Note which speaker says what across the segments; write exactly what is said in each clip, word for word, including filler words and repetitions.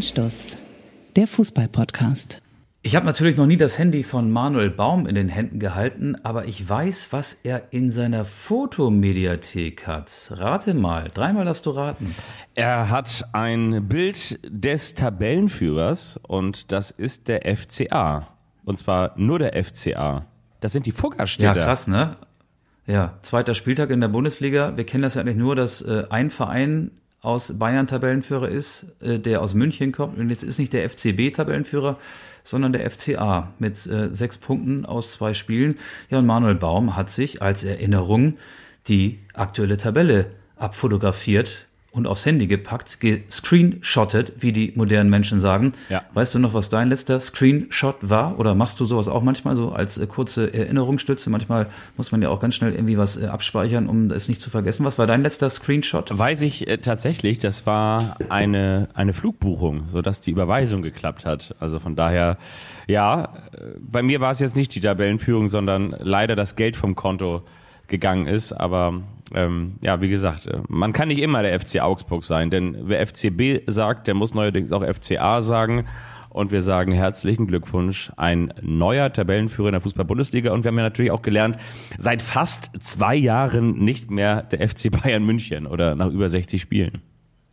Speaker 1: Anstoß, der Fußball-Podcast.
Speaker 2: Ich habe natürlich noch nie das Handy von Manuel Baum in den Händen gehalten, aber ich weiß, was er in seiner Fotomediathek hat. Rate mal, dreimal darfst du raten.
Speaker 3: Er hat ein Bild des Tabellenführers und das ist der F C A. Und zwar nur der F C A. Das sind die Fuggerstädter.
Speaker 2: Ja, krass, ne? Ja, zweiter Spieltag in der Bundesliga. Wir kennen das ja eigentlich nur, dass äh, ein Verein aus Bayern Tabellenführer ist, äh, der aus München kommt. Und jetzt ist nicht der F C B Tabellenführer, sondern der F C A mit äh, sechs Punkten aus zwei Spielen. Ja, und Manuel Baum hat sich als Erinnerung die aktuelle Tabelle abfotografiert und aufs Handy gepackt, gescreenshottet, wie die modernen Menschen sagen. Ja. Weißt du noch, was dein letzter Screenshot war? Oder machst du sowas auch manchmal so als äh, kurze Erinnerungsstütze? Manchmal muss man ja auch ganz schnell irgendwie was äh, abspeichern, um es nicht zu vergessen. Was war dein letzter Screenshot?
Speaker 3: Weiß ich äh, tatsächlich, das war eine, eine Flugbuchung, sodass die Überweisung geklappt hat. Also von daher, ja, äh, bei mir war es jetzt nicht die Tabellenführung, sondern leider das Geld vom Konto gegangen ist, aber ähm, ja, wie gesagt, man kann nicht immer der F C Augsburg sein, denn wer F C B sagt, der muss neuerdings auch F C A sagen und wir sagen herzlichen Glückwunsch, ein neuer Tabellenführer in der Fußball-Bundesliga und wir haben ja natürlich auch gelernt, seit fast zwei Jahren nicht mehr der F C Bayern München oder nach über sechzig Spielen.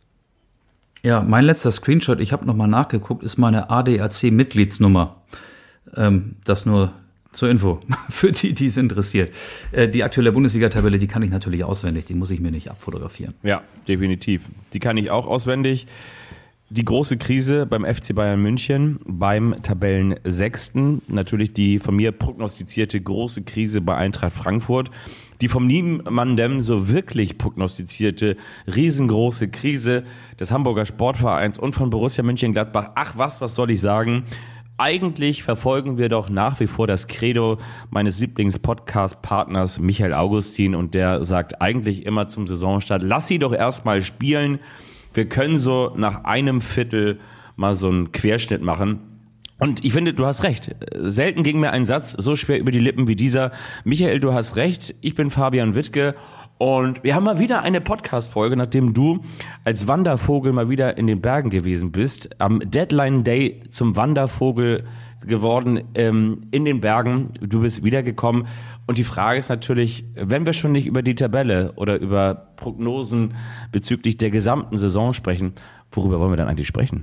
Speaker 2: Ja, mein letzter Screenshot, ich habe nochmal nachgeguckt, ist meine A D A C-Mitgliedsnummer. Ähm, das nur zur Info, für die, die es interessiert. Äh, die aktuelle Bundesliga-Tabelle, die kann ich natürlich auswendig, die muss ich mir nicht abfotografieren.
Speaker 3: Ja, definitiv. Die kann ich auch auswendig. Die große Krise beim F C Bayern München, beim Tabellensechsten. Natürlich die von mir prognostizierte große Krise bei Eintracht Frankfurt. Die vom niemandem so wirklich prognostizierte riesengroße Krise des Hamburger Sportvereins und von Borussia Mönchengladbach. Ach was, was soll ich sagen? Eigentlich verfolgen wir doch nach wie vor das Credo meines Lieblings-Podcast-Partners Michael Augustin und der sagt eigentlich immer zum Saisonstart, lass sie doch erstmal spielen. Wir können so nach einem Viertel mal so einen Querschnitt machen. Und ich finde, du hast recht. Selten ging mir ein Satz so schwer über die Lippen wie dieser. Michael, du hast recht. Ich bin Fabian Wittke. Und wir haben mal wieder eine Podcast-Folge, nachdem du als Wandervogel mal wieder in den Bergen gewesen bist. Am Deadline Day zum Wandervogel geworden ähm, in den Bergen. Du bist wiedergekommen. Und die Frage ist natürlich, wenn wir schon nicht über die Tabelle oder über Prognosen bezüglich der gesamten Saison sprechen, worüber wollen wir dann eigentlich sprechen?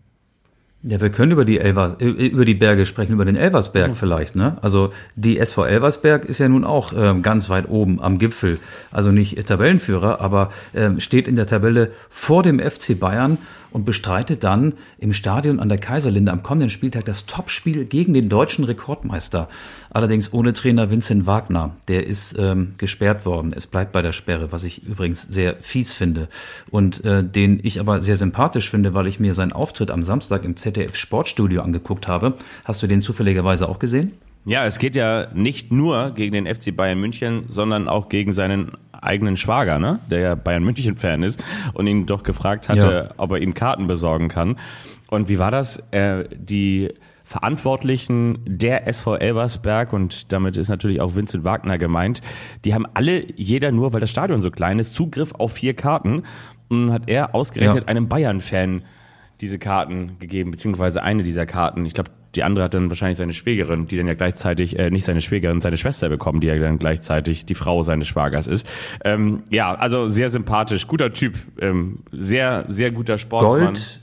Speaker 2: Ja, wir können über die Elvers, über die Berge sprechen, über den Elversberg vielleicht, ne? Also die S V Elversberg ist ja nun auch äh, ganz weit oben am Gipfel, also nicht Tabellenführer, aber äh, steht in der Tabelle vor dem F C Bayern und bestreitet dann im Stadion an der Kaiserlinde am kommenden Spieltag das Topspiel gegen den deutschen Rekordmeister. Allerdings ohne Trainer Vincent Wagner. Der ist ähm, gesperrt worden. Es bleibt bei der Sperre, was ich übrigens sehr fies finde. Und äh, den ich aber sehr sympathisch finde, weil ich mir seinen Auftritt am Samstag im Z D F Sportstudio angeguckt habe. Hast du den zufälligerweise auch gesehen?
Speaker 3: Ja, es geht ja nicht nur gegen den F C Bayern München, sondern auch gegen seinen eigenen Schwager, ne? Der ja Bayern München-Fan ist und ihn doch gefragt hatte, ja, ob er ihm Karten besorgen kann. Und wie war das? Äh, die Verantwortlichen der S V Elversberg, und damit ist natürlich auch Vincent Wagner gemeint, die haben alle, jeder nur, weil das Stadion so klein ist, Zugriff auf vier Karten. Und hat er ausgerechnet ja. einem Bayern-Fan diese Karten gegeben, beziehungsweise eine dieser Karten. Ich glaube, die andere hat dann wahrscheinlich seine Schwägerin, die dann ja gleichzeitig, äh, nicht seine Schwägerin, seine Schwester bekommen, die ja dann gleichzeitig die Frau seines Schwagers ist. Ähm, ja, also sehr sympathisch, guter Typ, ähm, sehr, sehr guter Sportsmann.
Speaker 2: Gold,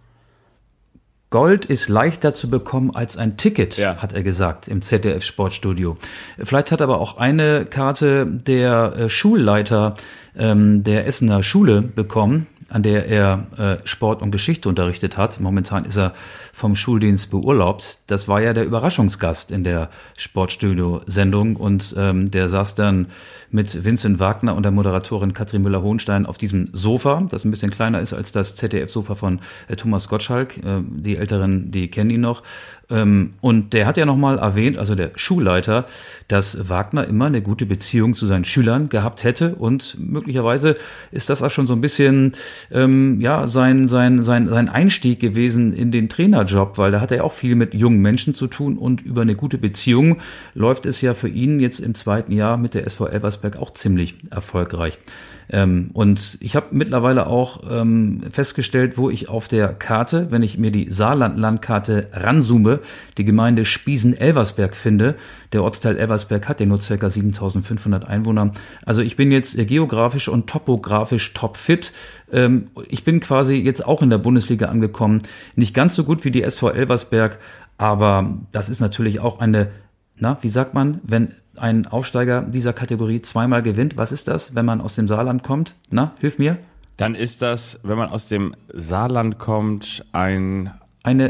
Speaker 2: Gold ist leichter zu bekommen als ein Ticket, ja, hat er gesagt im Z D F Sportstudio. Vielleicht hat aber auch eine Karte der äh, Schulleiter ähm, der Essener Schule bekommen, an der er äh, Sport und Geschichte unterrichtet hat. Momentan ist er vom Schuldienst beurlaubt. Das war ja der Überraschungsgast in der Sportstudio-Sendung und ähm, der saß dann mit Vincent Wagner und der Moderatorin Katrin Müller-Hohenstein auf diesem Sofa, das ein bisschen kleiner ist als das Z D F-Sofa von äh, Thomas Gottschalk. Äh, die Älteren, die kennen ihn noch. Ähm, und der hat ja nochmal erwähnt, also der Schulleiter, dass Wagner immer eine gute Beziehung zu seinen Schülern gehabt hätte und möglicherweise ist das auch schon so ein bisschen ähm, ja sein, sein, sein, sein Einstieg gewesen in den Trainerjob, weil da hat er auch viel mit jungen Menschen zu tun und über eine gute Beziehung läuft es ja für ihn jetzt im zweiten Jahr mit der S V Elversberg auch ziemlich erfolgreich. Ähm, und ich habe mittlerweile auch ähm, festgestellt, wo ich auf der Karte, wenn ich mir die Saarland-Landkarte ranzoome, die Gemeinde Spiesen-Elversberg finde. Der Ortsteil Elversberg hat ja nur ca. siebentausendfünfhundert Einwohner. Also ich bin jetzt geografisch und topografisch topfit. Ähm, ich bin quasi jetzt auch in der Bundesliga angekommen. Nicht ganz so gut wie die S V Elversberg, aber das ist natürlich auch eine, na, wie sagt man, wenn ein Aufsteiger dieser Kategorie zweimal gewinnt, was ist das, wenn man aus dem Saarland kommt? Na, hilf mir.
Speaker 3: Dann ist das, wenn man aus dem Saarland kommt, ein...
Speaker 2: Eine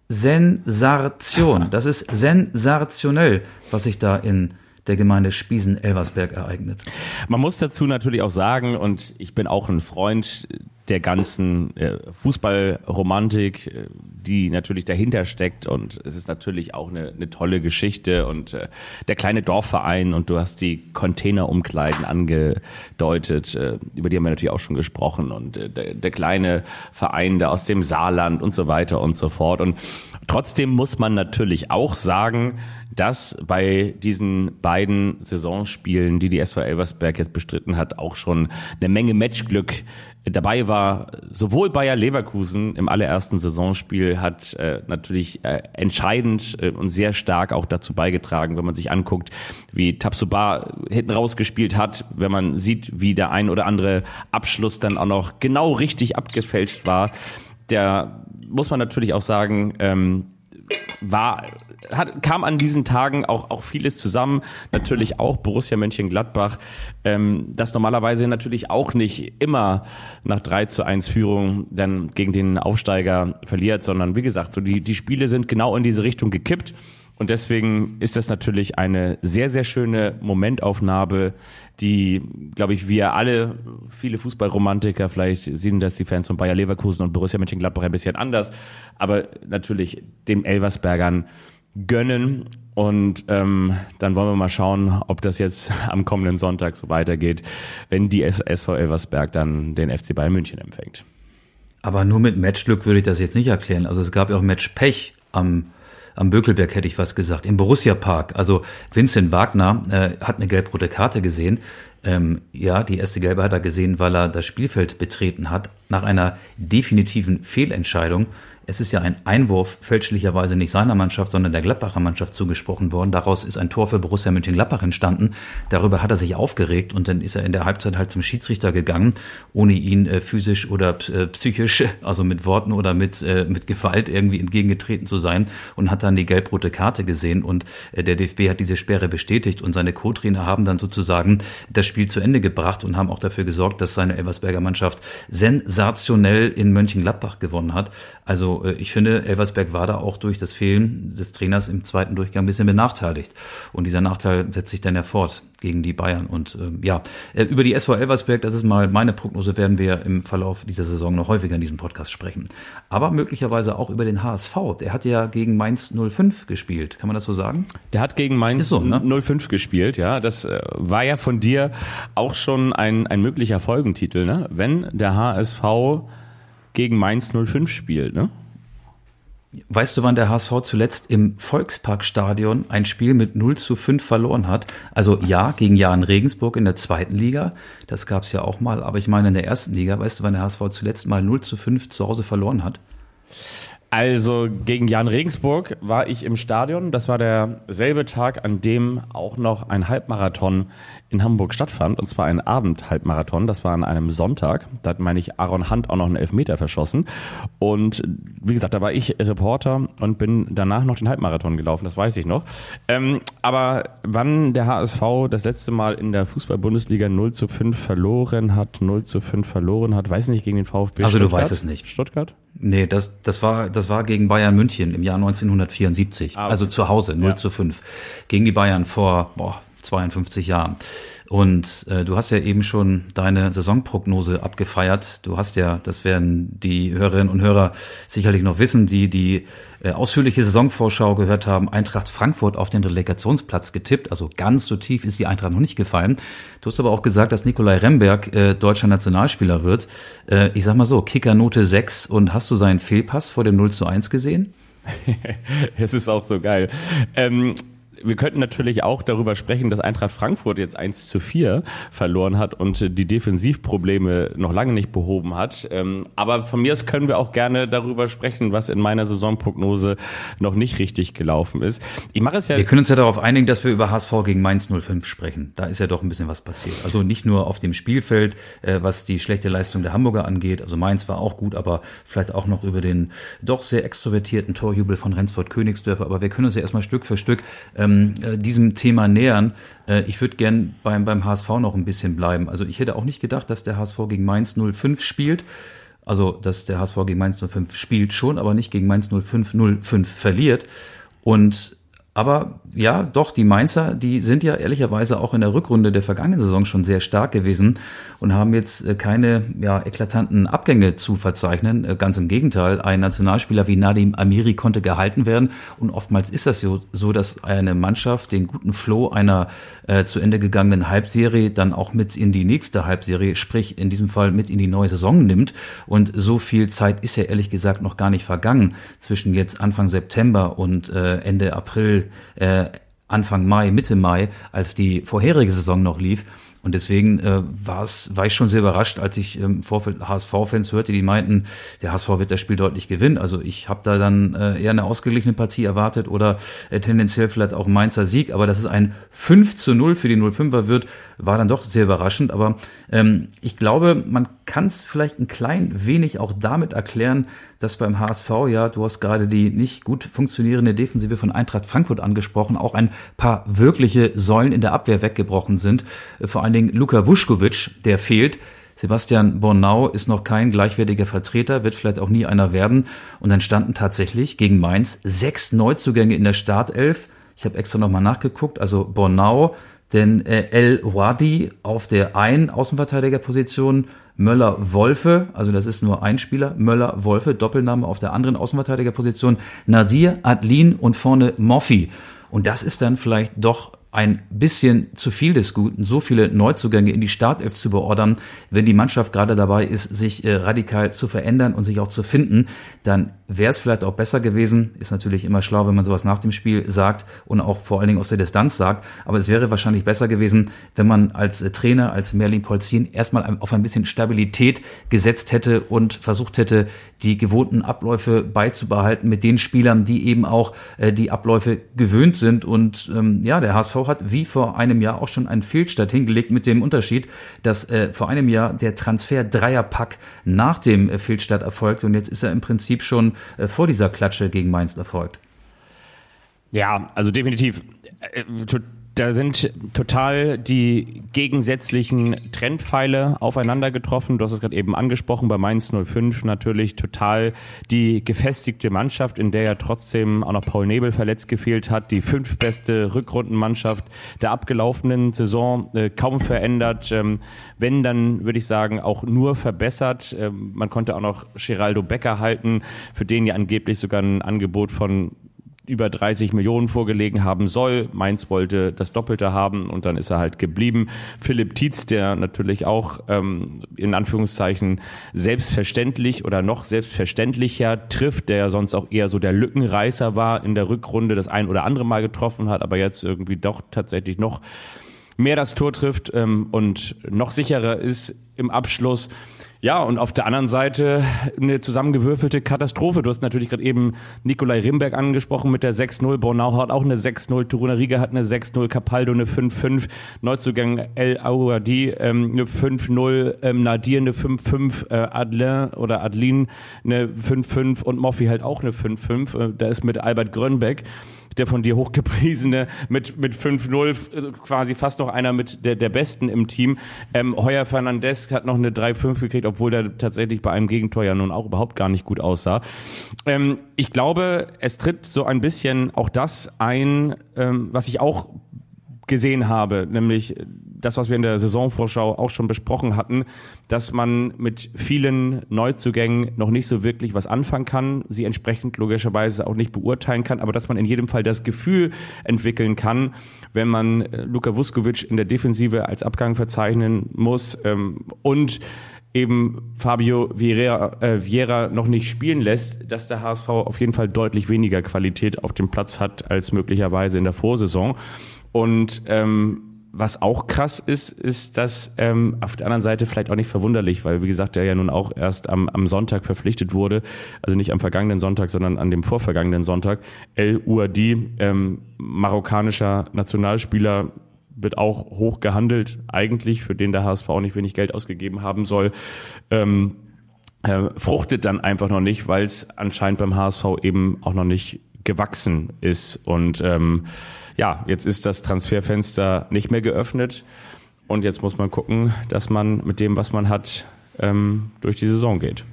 Speaker 2: Sensation. Das ist sensationell, was sich da in der Gemeinde Spiesen-Elversberg ereignet.
Speaker 3: Man muss dazu natürlich auch sagen, und ich bin auch ein Freund der ganzen äh, Fußballromantik, äh, die natürlich dahinter steckt, und es ist natürlich auch eine, eine tolle Geschichte und äh, der kleine Dorfverein, und du hast die Containerumkleiden angedeutet, äh, über die haben wir natürlich auch schon gesprochen, und äh, der, der kleine Verein da aus dem Saarland und so weiter und so fort. Und trotzdem muss man natürlich auch sagen, dass bei diesen beiden Saisonspielen, die die S V Elversberg jetzt bestritten hat, auch schon eine Menge Matchglück dabei war. Sowohl Bayer Leverkusen im allerersten Saisonspiel hat äh, natürlich äh, entscheidend äh, und sehr stark auch dazu beigetragen, wenn man sich anguckt, wie Tabsoba hinten rausgespielt hat, wenn man sieht, wie der ein oder andere Abschluss dann auch noch genau richtig abgefälscht war. Der, muss man natürlich auch sagen, ähm, war, hat, kam an diesen Tagen auch, auch vieles zusammen. Natürlich auch Borussia Mönchengladbach, ähm, das normalerweise natürlich auch nicht immer nach drei zu eins Führung dann gegen den Aufsteiger verliert, sondern wie gesagt, so die, die Spiele sind genau in diese Richtung gekippt. Und deswegen ist das natürlich eine sehr, sehr schöne Momentaufnahme, die, glaube ich, wir alle, viele Fußballromantiker, vielleicht sehen das die Fans von Bayer Leverkusen und Borussia Mönchengladbach ein bisschen anders, aber natürlich den Elversbergern gönnen. Und ähm, dann wollen wir mal schauen, ob das jetzt am kommenden Sonntag so weitergeht, wenn die S V Elversberg dann den F C Bayern München empfängt.
Speaker 2: Aber nur mit Matchglück würde ich das jetzt nicht erklären. Also es gab ja auch Matchpech am Am Bökelberg hätte ich was gesagt, im Borussia Park. Also Vincent Wagner äh, hat eine gelb-rote Karte gesehen. Ähm, ja, die erste gelbe hat er gesehen, weil er das Spielfeld betreten hat, nach einer definitiven Fehlentscheidung. Es ist ja ein Einwurf fälschlicherweise nicht seiner Mannschaft, sondern der Gladbacher Mannschaft zugesprochen worden. Daraus ist ein Tor für Borussia Mönchengladbach entstanden. Darüber hat er sich aufgeregt und dann ist er in der Halbzeit halt zum Schiedsrichter gegangen, ohne ihn äh, physisch oder äh, psychisch, also mit Worten oder mit, äh, mit Gewalt irgendwie entgegengetreten zu sein, und hat dann die gelb-rote Karte gesehen. Und äh, der D F B hat diese Sperre bestätigt und seine Co-Trainer haben dann sozusagen das Spiel zu Ende gebracht und haben auch dafür gesorgt, dass seine Elversberger Mannschaft sensationell in Mönchengladbach gewonnen hat. Also ich finde, Elversberg war da auch durch das Fehlen des Trainers im zweiten Durchgang ein bisschen benachteiligt. Und dieser Nachteil setzt sich dann ja fort gegen die Bayern. Und ähm, ja, über die S V Elversberg, das ist mal meine Prognose, werden wir im Verlauf dieser Saison noch häufiger in diesem Podcast sprechen. Aber möglicherweise auch über den H S V. Der hat ja gegen Mainz null fünf gespielt. Kann man das so sagen?
Speaker 3: Der hat gegen Mainz so, ne? null fünf gespielt, ja. Das äh, war ja von dir auch schon ein, ein möglicher Folgentitel, ne? Wenn der H S V gegen Mainz null fünf spielt, ne?
Speaker 2: Weißt du, wann der H S V zuletzt im Volksparkstadion ein Spiel mit null zu fünf verloren hat? Also ja, gegen Jahn Regensburg in der zweiten Liga. Das gab es ja auch mal. Aber ich meine in der ersten Liga. Weißt du, wann der H S V zuletzt mal null zu fünf zu Hause verloren hat?
Speaker 3: Also gegen Jahn Regensburg war ich im Stadion. Das war derselbe Tag, an dem auch noch ein Halbmarathon in Hamburg stattfand. Und zwar ein Abend-Halbmarathon. Das war an einem Sonntag. Da hat, meine ich, Aaron Hunt auch noch einen Elfmeter verschossen. Und wie gesagt, da war ich Reporter und bin danach noch den Halbmarathon gelaufen. Das weiß ich noch. Ähm, aber wann der H S V das letzte Mal in der Fußball-Bundesliga null zu fünf verloren hat, null zu fünf verloren hat, weiß nicht, gegen den VfB
Speaker 2: Also
Speaker 3: Stuttgart?
Speaker 2: Du weißt es nicht.
Speaker 3: Stuttgart?
Speaker 2: Nee, das, das war, das war gegen Bayern München im Jahr neunzehnhundertvierundsiebzig. Ah, okay. Also zu Hause, null ja. zu fünf. Gegen die Bayern vor, boah, zweiundfünfzig Jahren. Und äh, du hast ja eben schon deine Saisonprognose abgefeiert. Du hast ja, das werden die Hörerinnen und Hörer sicherlich noch wissen, die die äh, ausführliche Saisonvorschau gehört haben, Eintracht Frankfurt auf den Relegationsplatz getippt. Also ganz so tief ist die Eintracht noch nicht gefallen. Du hast aber auch gesagt, dass Nicolai Remberg äh, deutscher Nationalspieler wird. Äh, ich sag mal so, Kickernote sechs. Und hast du seinen Fehlpass vor dem null zu eins gesehen?
Speaker 3: Es ist auch so geil. Ähm Wir könnten natürlich auch darüber sprechen, dass Eintracht Frankfurt jetzt eins zu vier verloren hat und die Defensivprobleme noch lange nicht behoben hat. Aber von mir aus können wir auch gerne darüber sprechen, was in meiner Saisonprognose noch nicht richtig gelaufen ist. Ich mache es ja.
Speaker 2: Wir können uns ja darauf einigen, dass wir über H S V gegen Mainz null fünf sprechen. Da ist ja doch ein bisschen was passiert. Also nicht nur auf dem Spielfeld, was die schlechte Leistung der Hamburger angeht. Also Mainz war auch gut, aber vielleicht auch noch über den doch sehr extrovertierten Torjubel von Rendsburg-Königsdörfer. Aber wir können uns ja erstmal Stück für Stück ähm, diesem Thema nähern. Äh, ich würde gern beim, beim H S V noch ein bisschen bleiben. Also ich hätte auch nicht gedacht, dass der H S V gegen Mainz null fünf spielt. Also, dass der H S V gegen Mainz null fünf spielt schon, aber nicht gegen Mainz null fünf null fünf verliert. Und aber ja, doch, die Mainzer, die sind ja ehrlicherweise auch in der Rückrunde der vergangenen Saison schon sehr stark gewesen und haben jetzt keine ja, eklatanten Abgänge zu verzeichnen. Ganz im Gegenteil, ein Nationalspieler wie Nadim Amiri konnte gehalten werden. Und oftmals ist das so, dass eine Mannschaft den guten Flow einer äh, zu Ende gegangenen Halbserie dann auch mit in die nächste Halbserie, sprich in diesem Fall mit in die neue Saison nimmt. Und so viel Zeit ist ja ehrlich gesagt noch gar nicht vergangen zwischen jetzt Anfang September und äh, Ende April, äh, Anfang Mai, Mitte Mai, als die vorherige Saison noch lief. Und deswegen äh, war's, war ich schon sehr überrascht, als ich im ähm, Vorfeld H S V-Fans hörte, die meinten, der H S V wird das Spiel deutlich gewinnen. Also ich habe da dann äh, eher eine ausgeglichene Partie erwartet oder äh, tendenziell vielleicht auch ein Mainzer Sieg. Aber dass es ein fünf zu null für die null fünfer wird, war dann doch sehr überraschend. Aber ähm, ich glaube, man kann es vielleicht ein klein wenig auch damit erklären, dass beim H S V, ja, du hast gerade die nicht gut funktionierende Defensive von Eintracht Frankfurt angesprochen, auch ein paar wirkliche Säulen in der Abwehr weggebrochen sind. Vor allen Dingen Luka Vuskovic, der fehlt. Sebastian Bornau ist noch kein gleichwertiger Vertreter, wird vielleicht auch nie einer werden. Und dann standen tatsächlich gegen Mainz sechs Neuzugänge in der Startelf. Ich habe extra nochmal nachgeguckt, also Bornau, denn äh, El Wadi auf der einen Außenverteidigerposition, Möller-Wolfe, also das ist nur ein Spieler, Möller-Wolfe, Doppelname auf der anderen Außenverteidigerposition, Nadir, Adlin und vorne Moffi. Und das ist dann vielleicht doch ein bisschen zu viel des Guten, so viele Neuzugänge in die Startelf zu beordern. Wenn die Mannschaft gerade dabei ist, sich äh, radikal zu verändern und sich auch zu finden, dann wäre es vielleicht auch besser gewesen. Ist natürlich immer schlau, wenn man sowas nach dem Spiel sagt und auch vor allen Dingen aus der Distanz sagt. Aber es wäre wahrscheinlich besser gewesen, wenn man als äh, Trainer, als Merlin Polzin erstmal auf ein bisschen Stabilität gesetzt hätte und versucht hätte, die gewohnten Abläufe beizubehalten mit den Spielern, die eben auch äh, die Abläufe gewöhnt sind. Und ähm, ja, der H S V hat wie vor einem Jahr auch schon einen Fehlstart hingelegt mit dem Unterschied, dass äh, vor einem Jahr der Transfer-Dreierpack nach dem äh, Fehlstart erfolgt und jetzt ist er im Prinzip schon äh, vor dieser Klatsche gegen Mainz erfolgt.
Speaker 3: Ja, also definitiv. Äh, Da sind total die gegensätzlichen Trendpfeile aufeinander getroffen. Du hast es gerade eben angesprochen, bei Mainz null fünf natürlich total die gefestigte Mannschaft, in der ja trotzdem auch noch Paul Nebel verletzt gefehlt hat. Die fünftbeste Rückrundenmannschaft der abgelaufenen Saison, äh, kaum verändert. Ähm, wenn, dann würde ich sagen, auch nur verbessert. Ähm, man konnte auch noch Geraldo Becker halten, für den ja angeblich sogar ein Angebot von über dreißig Millionen vorgelegen haben soll. Mainz wollte das Doppelte haben und dann ist er halt geblieben. Philipp Tietz, der natürlich auch ähm, in Anführungszeichen selbstverständlich oder noch selbstverständlicher trifft, der ja sonst auch eher so der Lückenreißer war in der Rückrunde, das ein oder andere Mal getroffen hat, aber jetzt irgendwie doch tatsächlich noch mehr das Tor trifft ähm, und noch sicherer ist im Abschluss. Ja, und auf der anderen Seite eine zusammengewürfelte Katastrophe. Du hast natürlich gerade eben Nicolai Rimberg angesprochen mit der sechs null. Bornau hat auch eine sechs null. Toruna Riga hat eine sechs null. Capaldo eine fünf fünf. Neuzugang El Aouadi ähm, eine fünf null. Ähm, Nadir eine fünf fünf. Äh, Adlin oder Adlin eine fünf fünf. Und Moffi halt auch eine fünf fünf. Äh, da ist mit Albert Grönbeck, der von dir hochgepriesene, mit mit fünf null quasi fast noch einer mit der der Besten im Team. Ähm, Heuer Fernandes hat noch eine drei fünf gekriegt, obwohl der tatsächlich bei einem Gegentor ja nun auch überhaupt gar nicht gut aussah. Ähm, ich glaube, es tritt so ein bisschen auch das ein, ähm, was ich auch gesehen habe, nämlich das, was wir in der Saisonvorschau auch schon besprochen hatten, dass man mit vielen Neuzugängen noch nicht so wirklich was anfangen kann, sie entsprechend logischerweise auch nicht beurteilen kann, aber dass man in jedem Fall das Gefühl entwickeln kann, wenn man Luka Vuskovic in der Defensive als Abgang verzeichnen muss ähm, und eben Fabio Vieira, äh, Vieira noch nicht spielen lässt, dass der H S V auf jeden Fall deutlich weniger Qualität auf dem Platz hat als möglicherweise in der Vorsaison. Und ähm, was auch krass ist, ist, dass ähm, auf der anderen Seite vielleicht auch nicht verwunderlich, weil wie gesagt, der ja nun auch erst am, am Sonntag verpflichtet wurde, also nicht am vergangenen Sonntag, sondern an dem vorvergangenen Sonntag. El Ouadi, ähm, marokkanischer Nationalspieler, wird auch hoch gehandelt, eigentlich, für den der H S V auch nicht wenig Geld ausgegeben haben soll, ähm, äh, fruchtet dann einfach noch nicht, weil es anscheinend beim H S V eben auch noch nicht gewachsen ist. Und ähm, ja, jetzt ist das Transferfenster nicht mehr geöffnet und jetzt muss man gucken, dass man mit dem, was man hat, ähm, durch die Saison geht.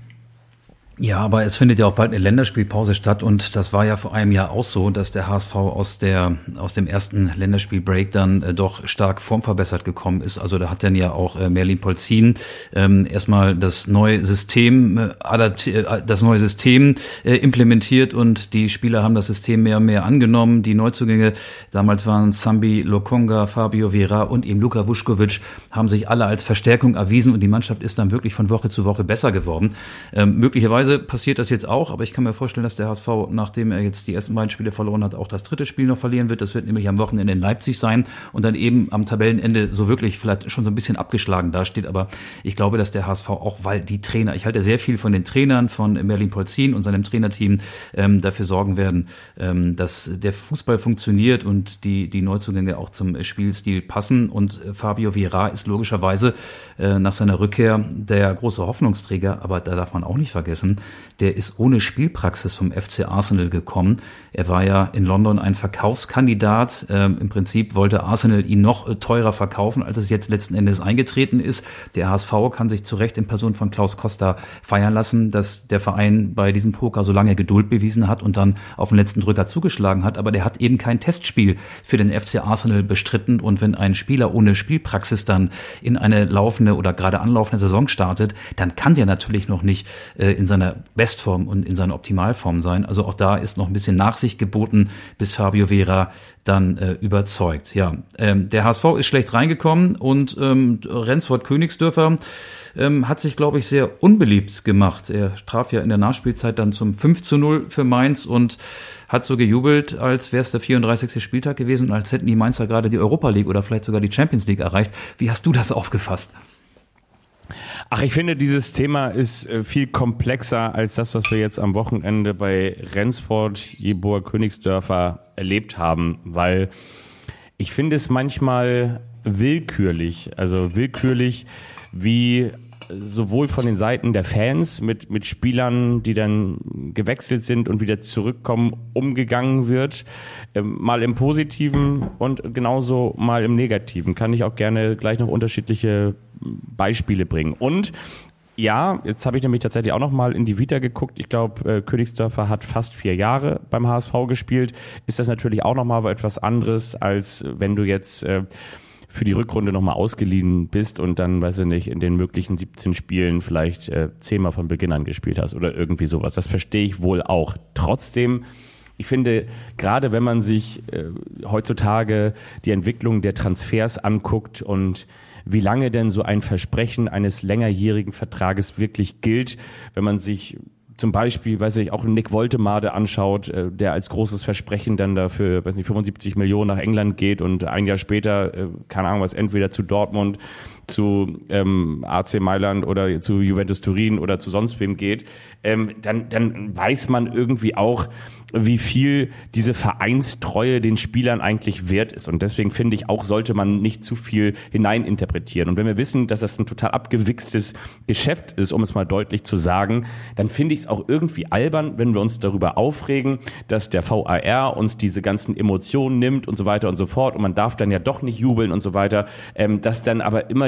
Speaker 2: Ja, aber es findet ja auch bald eine Länderspielpause statt und das war ja vor einem Jahr auch so, dass der H S V aus der aus dem ersten Länderspielbreak dann äh, doch stark formverbessert gekommen ist. Also da hat dann ja auch äh, Merlin Polzin ähm, erstmal das neue System äh, adapti- äh, das neue System äh, implementiert und die Spieler haben das System mehr und mehr angenommen. Die Neuzugänge, damals waren Sambi Lokonga, Fabio Vieira und eben Luka Vuskovic, haben sich alle als Verstärkung erwiesen und die Mannschaft ist dann wirklich von Woche zu Woche besser geworden. Ähm, möglicherweise passiert das jetzt auch, aber ich kann mir vorstellen, dass der H S V, nachdem er jetzt die ersten beiden Spiele verloren hat, auch das dritte Spiel noch verlieren wird. Das wird nämlich am Wochenende in Leipzig sein und dann eben am Tabellenende so wirklich vielleicht schon so ein bisschen abgeschlagen dasteht. Aber ich glaube, dass der H S V auch, weil die Trainer, ich halte sehr viel von den Trainern, von Merlin Polzin und seinem Trainerteam, ähm, dafür sorgen werden, ähm, dass der Fußball funktioniert und die, die Neuzugänge auch zum Spielstil passen. Und Fabio Vieira ist logischerweise äh, nach seiner Rückkehr der große Hoffnungsträger, aber da darf man auch nicht vergessen, der ist ohne Spielpraxis vom F C Arsenal gekommen. Er war ja in London ein Verkaufskandidat. Ähm, Im Prinzip wollte Arsenal ihn noch teurer verkaufen, als es jetzt letzten Endes eingetreten ist. Der H S V kann sich zu Recht in Person von Klaus Costa feiern lassen, dass der Verein bei diesem Poker so lange Geduld bewiesen hat und dann auf den letzten Drücker zugeschlagen hat. Aber der hat eben kein Testspiel für den F C Arsenal bestritten. Und wenn ein Spieler ohne Spielpraxis dann in eine laufende oder gerade anlaufende Saison startet, dann kann der natürlich noch nicht äh, in seiner Bestform und in seiner Optimalform sein. Also auch da ist noch ein bisschen Nachsicht geboten, bis Fabio Vieira dann äh, überzeugt. Ja, ähm, der H S V ist schlecht reingekommen und ähm, Rendsford-Königsdörfer ähm, hat sich, glaube ich, sehr unbeliebt gemacht. Er traf ja in der Nachspielzeit dann zum fünf zu null für Mainz und hat so gejubelt, als wäre es der vierunddreißigste Spieltag gewesen und als hätten die Mainzer gerade die Europa League oder vielleicht sogar die Champions League erreicht. Wie hast du das aufgefasst?
Speaker 3: Ach, ich finde, dieses Thema ist viel komplexer als das, was wir jetzt am Wochenende bei Rendsford, Jeboer, Königsdörfer erlebt haben, weil ich finde es manchmal willkürlich, also willkürlich, wie sowohl von den Seiten der Fans mit, mit Spielern, die dann gewechselt sind und wieder zurückkommen, umgegangen wird, mal im Positiven und genauso mal im Negativen. Kann ich auch gerne gleich noch unterschiedliche Beispiele bringen. Und ja, jetzt habe ich nämlich tatsächlich auch noch mal in die Vita geguckt. Ich glaube, äh, Königsdörfer hat fast vier Jahre beim H S V gespielt. Ist das natürlich auch noch mal etwas anderes, als wenn du jetzt äh, für die Rückrunde nochmal ausgeliehen bist und dann, weiß ich nicht, in den möglichen siebzehn Spielen vielleicht äh, zehnmal von Beginn an gespielt hast oder irgendwie sowas. Das verstehe ich wohl auch. Trotzdem, ich finde, gerade wenn man sich äh, heutzutage die Entwicklung der Transfers anguckt und wie lange denn so ein Versprechen eines längerjährigen Vertrages wirklich gilt, wenn man sich zum Beispiel, weiß ich, auch Nick Woltemade anschaut, der als großes Versprechen dann dafür, weiß nicht, fünfundsiebzig Millionen nach England geht und ein Jahr später, keine Ahnung was, entweder zu Dortmund, zu ähm, A C Mailand oder zu Juventus Turin oder zu sonst wem geht, ähm, dann, dann weiß man irgendwie auch, wie viel diese Vereinstreue den Spielern eigentlich wert ist. Und deswegen finde ich auch, sollte man nicht zu viel hineininterpretieren. Und wenn wir wissen, dass das ein total abgewichstes Geschäft ist, um es mal deutlich zu sagen, dann finde ich es auch irgendwie albern, wenn wir uns darüber aufregen, dass der V A R uns diese ganzen Emotionen nimmt und so weiter und so fort. Und man darf dann ja doch nicht jubeln und so weiter, ähm, dass dann aber immer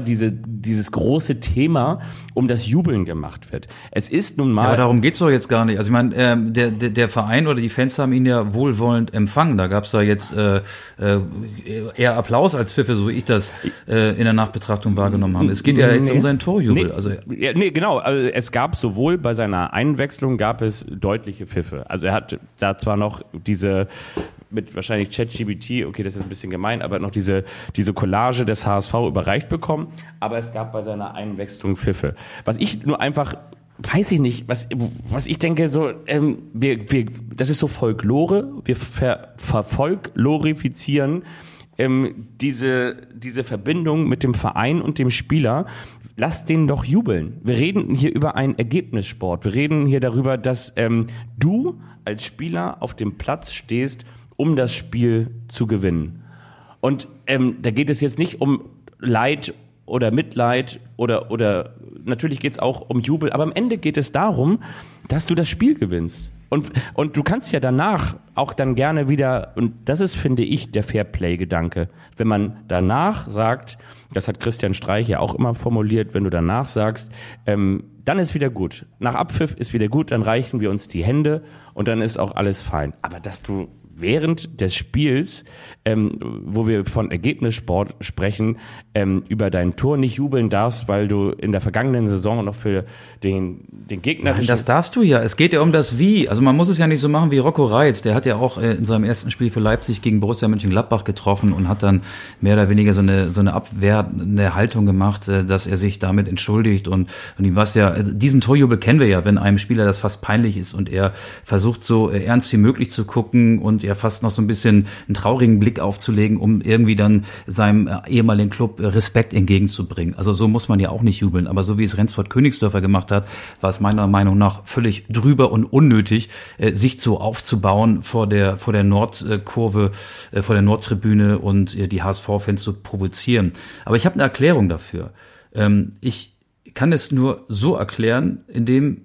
Speaker 3: diese, dieses große Thema um das Jubeln gemacht wird. Es ist nun mal...
Speaker 2: Ja, aber darum geht's doch jetzt gar nicht. Also ich meine, äh, der, der, der Verein oder die Fans haben ihn ja wohlwollend empfangen. Da gab's da jetzt äh, äh, eher Applaus als Pfiffe, so wie ich das äh, in der Nachbetrachtung wahrgenommen habe. Es geht ja jetzt nee. um seinen Torjubel.
Speaker 3: Nee,
Speaker 2: also,
Speaker 3: ja, nee genau. Also es gab sowohl bei seiner Einwechslung gab es deutliche Pfiffe. Also er hat da zwar noch diese... mit wahrscheinlich ChatGPT, okay, das ist ein bisschen gemein, aber noch diese, diese Collage des H S V überreicht bekommen. Aber es gab bei seiner Einwechslung Pfiffe. Was ich nur einfach, weiß ich nicht, was, was ich denke, so, ähm, wir, wir, das ist so Folklore, wir ver, verfolklorifizieren ähm, diese, diese Verbindung mit dem Verein und dem Spieler. Lass den doch jubeln. Wir reden hier über einen Ergebnissport. Wir reden hier darüber, dass ähm, du als Spieler auf dem Platz stehst, um das Spiel zu gewinnen. Und ähm, da geht es jetzt nicht um Leid oder Mitleid oder, oder natürlich geht es auch um Jubel, aber am Ende geht es darum, dass du das Spiel gewinnst. Und, und du kannst ja danach auch dann gerne wieder, und das ist, finde ich, der Fairplay-Gedanke, wenn man danach sagt, das hat Christian Streich ja auch immer formuliert, wenn du danach sagst, ähm, dann ist wieder gut. Nach Abpfiff ist wieder gut, dann reichen wir uns die Hände und dann ist auch alles fein. Aber dass du während des Spiels, ähm, wo wir von Ergebnissport sprechen, ähm, über dein Tor nicht jubeln darfst, weil du in der vergangenen Saison noch für den, den gegnerischen...
Speaker 2: Das darfst du ja. Es geht ja um das Wie. Also man muss es ja nicht so machen wie Rocco Reitz. Der hat ja auch äh, in seinem ersten Spiel für Leipzig gegen Borussia Mönchengladbach getroffen und hat dann mehr oder weniger so eine so eine abwehrende Haltung gemacht, äh, dass er sich damit entschuldigt. Und, und ihm was ja, also diesen Torjubel kennen wir ja, wenn einem Spieler das fast peinlich ist und er versucht so äh, ernst wie möglich zu gucken und ja fast noch so ein bisschen einen traurigen Blick aufzulegen, um irgendwie dann seinem äh, ehemaligen Club äh, Respekt entgegenzubringen. Also so muss man ja auch nicht jubeln. Aber so wie es Rendsburg-Königsdörfer gemacht hat, war es meiner Meinung nach völlig drüber und unnötig, äh, sich so aufzubauen vor der vor der Nordkurve, äh, vor der Nordtribüne und äh, die H S V-Fans zu provozieren. Aber ich habe eine Erklärung dafür. Ähm, ich kann es nur so erklären, indem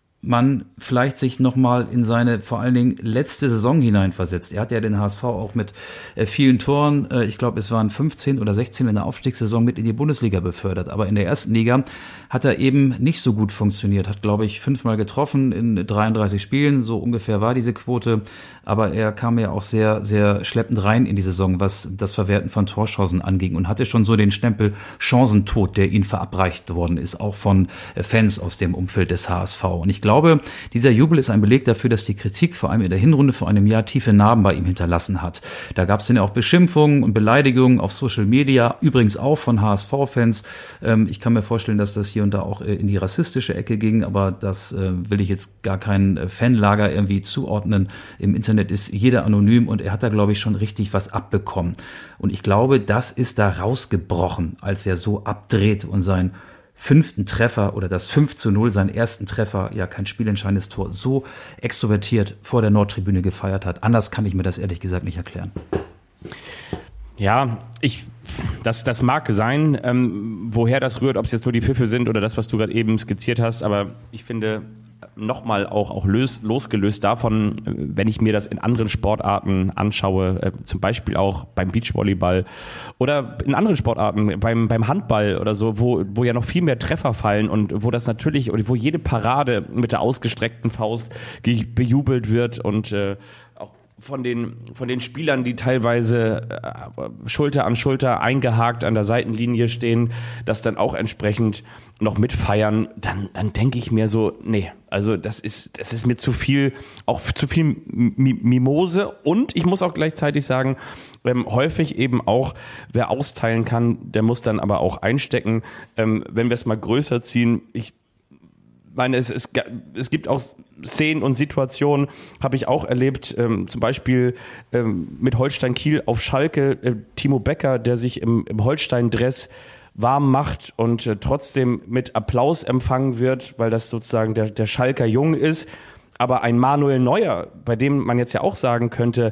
Speaker 2: man vielleicht sich nochmal in seine vor allen Dingen letzte Saison hineinversetzt. Er hat ja den H S V auch mit äh, vielen Toren, äh, ich glaube es waren fünfzehn oder sechzehn in der Aufstiegssaison mit in die Bundesliga befördert. Aber in der ersten Liga hat er eben nicht so gut funktioniert. Hat, glaube ich, fünfmal getroffen in dreiunddreißig Spielen. So ungefähr war diese Quote. Aber er kam ja auch sehr, sehr schleppend rein in die Saison, was das Verwerten von Torchancen anging und hatte schon so den Stempel Chancentod, der ihm verabreicht worden ist, auch von äh, Fans aus dem Umfeld des H S V. Und ich Ich glaube, dieser Jubel ist ein Beleg dafür, dass die Kritik vor allem in der Hinrunde vor einem Jahr tiefe Narben bei ihm hinterlassen hat. Da gab es dann ja auch Beschimpfungen und Beleidigungen auf Social Media, übrigens auch von H S V-Fans. Ähm, ich kann mir vorstellen, dass das hier und da auch äh, in die rassistische Ecke ging, aber das äh, will ich jetzt gar kein äh, Fanlager irgendwie zuordnen. Im Internet ist jeder anonym und er hat da, glaube ich, schon richtig was abbekommen. Und ich glaube, das ist da rausgebrochen, als er so abdreht und sein fünften Treffer oder das fünf zu null, seinen ersten Treffer, ja kein spielentscheidendes Tor, so extrovertiert vor der Nordtribüne gefeiert hat. Anders kann ich mir das ehrlich gesagt nicht erklären.
Speaker 3: Ja, ich, das, das mag sein, ähm, woher das rührt, ob es jetzt nur die Pfiffe sind oder das, was du gerade eben skizziert hast, aber ich finde, nochmal auch, auch lös, losgelöst davon, wenn ich mir das in anderen Sportarten anschaue, äh, zum Beispiel auch beim Beachvolleyball oder in anderen Sportarten, beim, beim Handball oder so, wo, wo ja noch viel mehr Treffer fallen und wo das natürlich, wo jede Parade mit der ausgestreckten Faust ge- bejubelt wird und äh, auch von den, von den Spielern, die teilweise äh, Schulter an Schulter eingehakt an der Seitenlinie stehen, das dann auch entsprechend noch mitfeiern, dann, dann denke ich mir so, nee, also das ist, das ist mir zu viel, auch zu viel Mimose und ich muss auch gleichzeitig sagen, ähm, häufig eben auch, wer austeilen kann, der muss dann aber auch einstecken. Ähm, wenn wir es mal größer ziehen, ich Ich meine, es, es, es gibt auch Szenen und Situationen, habe ich auch erlebt, ähm, zum Beispiel ähm, mit Holstein Kiel auf Schalke, äh, Timo Becker, der sich im, im Holstein-Dress warm macht und äh, trotzdem mit Applaus empfangen wird, weil das sozusagen der, der Schalker Jung ist. Aber ein Manuel Neuer, bei dem man jetzt ja auch sagen könnte,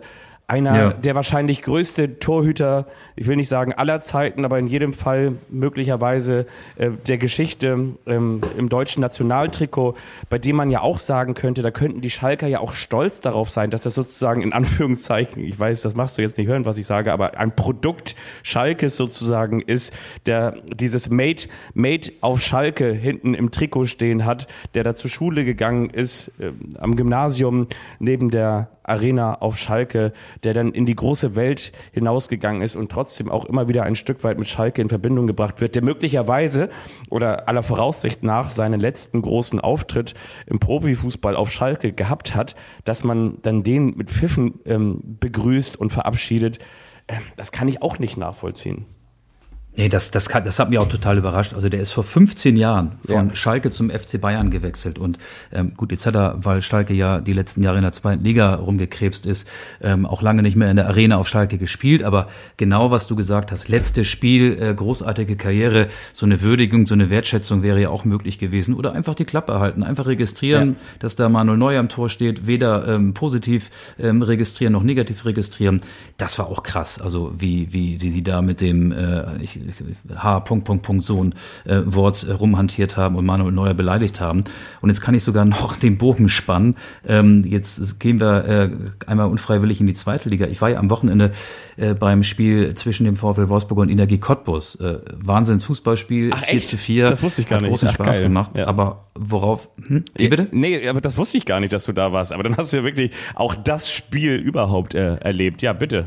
Speaker 3: einer
Speaker 2: ja.
Speaker 3: der wahrscheinlich größte Torhüter, ich will nicht sagen aller Zeiten, aber in jedem Fall möglicherweise äh, der Geschichte ähm, im deutschen Nationaltrikot, bei dem man ja auch sagen könnte, da könnten die Schalker ja auch stolz darauf sein, dass das sozusagen in Anführungszeichen, ich weiß, das machst du jetzt nicht hören, was ich sage, aber ein Produkt Schalkes sozusagen ist, der dieses Made, Made auf Schalke hinten im Trikot stehen hat, der da zur Schule gegangen ist, äh, am Gymnasium neben der Arena auf Schalke, der dann in die große Welt hinausgegangen ist und trotzdem auch immer wieder ein Stück weit mit Schalke in Verbindung gebracht wird, der möglicherweise oder aller Voraussicht nach seinen letzten großen Auftritt im Profifußball auf Schalke gehabt hat, dass man dann den mit Pfiffen ähm, begrüßt und verabschiedet, äh, das kann ich auch nicht nachvollziehen.
Speaker 2: Nee, das, das, kann, das hat mich auch total überrascht. Also der ist vor fünfzehn Jahren von
Speaker 3: ja.
Speaker 2: Schalke zum F C Bayern gewechselt. Und ähm, gut, jetzt hat er, weil Schalke ja die letzten Jahre in der zweiten Liga rumgekrebst ist, ähm, auch lange nicht mehr in der Arena auf Schalke gespielt. Aber genau, was du gesagt hast, letztes Spiel, äh, großartige Karriere, so eine Würdigung, so eine Wertschätzung wäre ja auch möglich gewesen. Oder einfach die Klappe halten, einfach registrieren, ja. dass da Manuel Neuer am Tor steht, weder ähm, positiv ähm, registrieren noch negativ registrieren. Das war auch krass. Also wie wie sie da mit dem äh, ich, H. Punkt, Punkt, Punkt, so ein äh, Wort äh, rumhantiert haben und Manuel Neuer beleidigt haben. Und jetzt kann ich sogar noch den Bogen spannen. Ähm, jetzt gehen wir äh, einmal unfreiwillig in die zweite Liga. Ich war ja am Wochenende äh, beim Spiel zwischen dem VfL Wolfsburg und Energie Cottbus. Äh, Wahnsinns Fußballspiel,
Speaker 3: Ach,
Speaker 2: vier zu vier.
Speaker 3: Das wusste ich gar
Speaker 2: hat
Speaker 3: nicht.
Speaker 2: Großen
Speaker 3: Ach,
Speaker 2: Spaß
Speaker 3: geil.
Speaker 2: gemacht.
Speaker 3: Ja.
Speaker 2: Aber worauf, hm? Wie bitte?
Speaker 3: Nee, aber das wusste ich gar nicht, dass du da warst. Aber dann hast du ja wirklich auch das Spiel überhaupt äh, erlebt. Ja, bitte.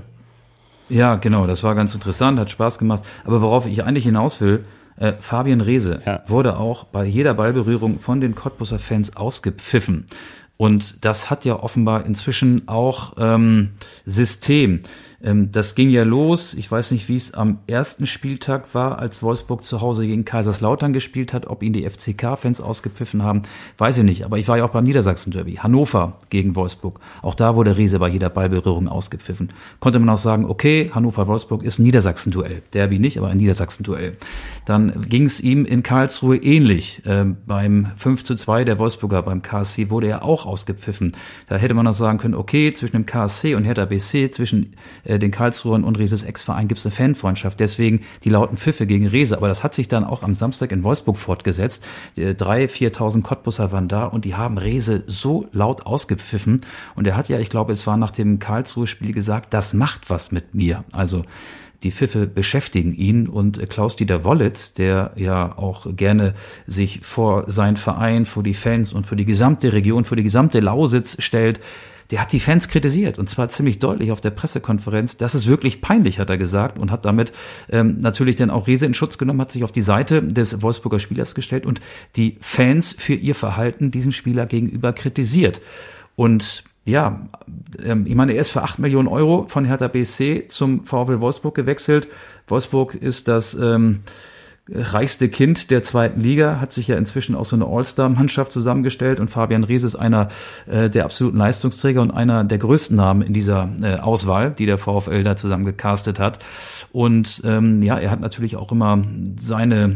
Speaker 2: Ja, genau, das war ganz interessant, hat Spaß gemacht. Aber worauf ich eigentlich hinaus will, äh, Fabian Reese
Speaker 3: ja.
Speaker 2: wurde auch bei jeder Ballberührung von den Cottbuser Fans ausgepfiffen. Und das hat ja offenbar inzwischen auch ähm, System. Ähm, das ging ja los, ich weiß nicht, wie es am ersten Spieltag war, als Wolfsburg zu Hause gegen Kaiserslautern gespielt hat, ob ihn die F C K-Fans ausgepfiffen haben, weiß ich nicht. Aber ich war ja auch beim Niedersachsen-Derby, Hannover gegen Wolfsburg. Auch da wurde Riese bei jeder Ballberührung ausgepfiffen. Konnte man auch sagen, okay, Hannover-Wolfsburg ist ein Niedersachsen-Duell. Derby nicht, aber ein Niedersachsen-Duell. Dann ging es ihm in Karlsruhe ähnlich. Ähm, beim fünf zu zwei der Wolfsburger, beim K S C, wurde er auch ausgepfiffen. Da hätte man auch sagen können, okay, zwischen dem K S C und Hertha B S C, zwischen äh, den Karlsruhern und Rieses Ex-Verein gibt es eine Fanfreundschaft. Deswegen die lauten Pfiffe gegen Riese. Aber das hat sich dann auch am Samstag in Wolfsburg fortgesetzt. Äh, drei, viertausend Cottbusser waren da und die haben Riese so laut ausgepfiffen. Und er hat ja, ich glaube, es war nach dem Karlsruhe-Spiel gesagt, das macht was mit mir. Also die Pfiffe beschäftigen ihn und Klaus-Dieter Wollitz, der ja auch gerne sich vor seinen Verein, vor die Fans und für die gesamte Region, für die gesamte Lausitz stellt, der hat die Fans kritisiert und zwar ziemlich deutlich auf der Pressekonferenz. Das ist wirklich peinlich, hat er gesagt und hat damit ähm, natürlich dann auch Riese in Schutz genommen, hat sich auf die Seite des Wolfsburger Spielers gestellt und die Fans für ihr Verhalten diesem Spieler gegenüber kritisiert. Und ja, ähm, ich meine, er ist für acht Millionen Euro von Hertha B S C zum VfL Wolfsburg gewechselt. Wolfsburg ist das ähm, reichste Kind der zweiten Liga, hat sich ja inzwischen auch so eine All-Star-Mannschaft zusammengestellt und Fabian Reese ist einer äh, der absoluten Leistungsträger und einer der größten Namen in dieser äh, Auswahl, die der VfL da zusammen gecastet hat. Und ähm, ja, er hat natürlich auch immer seine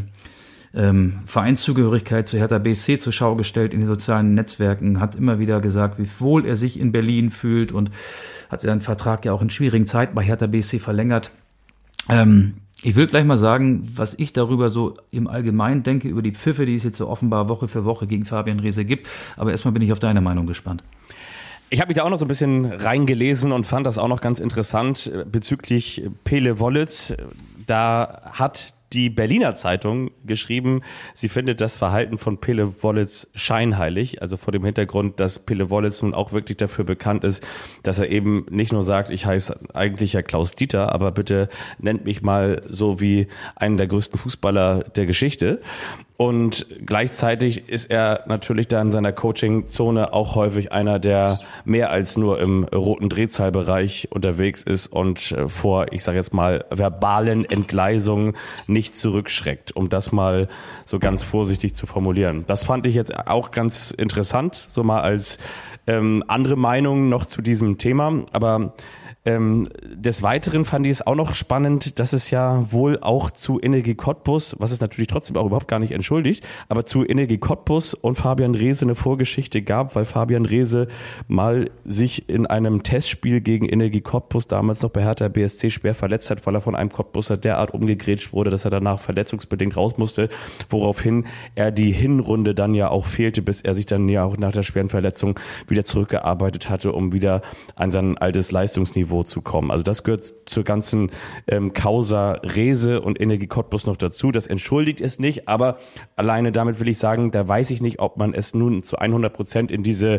Speaker 2: Ähm, Vereinszugehörigkeit zu Hertha B S C zur Schau gestellt in den sozialen Netzwerken, hat immer wieder gesagt, wie wohl er sich in Berlin fühlt und hat seinen Vertrag ja auch in schwierigen Zeiten bei Hertha B S C verlängert. Ähm, ich will gleich mal sagen, was ich darüber so im Allgemeinen denke, über die Pfiffe, die es jetzt so offenbar Woche für Woche gegen Fabian Reese gibt. Aber erstmal bin ich auf deine Meinung gespannt.
Speaker 3: Ich habe mich da auch noch so ein bisschen reingelesen und fand das auch noch ganz interessant bezüglich Pele Wollitz. Da hat die Berliner Zeitung geschrieben, sie findet das Verhalten von Pele Wollitz scheinheilig, also vor dem Hintergrund, dass Pele Wollitz nun auch wirklich dafür bekannt ist, dass er eben nicht nur sagt, ich heiße eigentlich ja Klaus Dieter, aber bitte nennt mich mal so wie einen der größten Fußballer der Geschichte. Und gleichzeitig ist er natürlich da in seiner Coaching-Zone auch häufig einer, der mehr als nur im roten Drehzahlbereich unterwegs ist und vor, ich sage jetzt mal, verbalen Entgleisungen nicht zurückschreckt, um das mal so ganz vorsichtig zu formulieren. Das fand ich jetzt auch ganz interessant, so mal als ähm, andere Meinung noch zu diesem Thema. Aber Ähm, des Weiteren fand ich es auch noch spannend, dass es ja wohl auch zu Energie Cottbus, was es natürlich trotzdem auch überhaupt gar nicht entschuldigt, aber zu Energie Cottbus und Fabian Reese eine Vorgeschichte gab, weil Fabian Reese mal sich in einem Testspiel gegen Energie Cottbus, damals noch bei Hertha B S C, schwer verletzt hat, weil er von einem Cottbuser derart umgegrätscht wurde, dass er danach verletzungsbedingt raus musste, woraufhin er die Hinrunde dann ja auch fehlte, bis er sich dann ja auch nach der schweren Verletzung wieder zurückgearbeitet hatte, um wieder an sein altes Leistungsniveau zu kommen. Also das gehört zur ganzen ähm, Causa Reese und Energie Cottbus noch dazu. Das entschuldigt es nicht, aber alleine damit will ich sagen, da weiß ich nicht, ob man es nun zu hundert Prozent in diese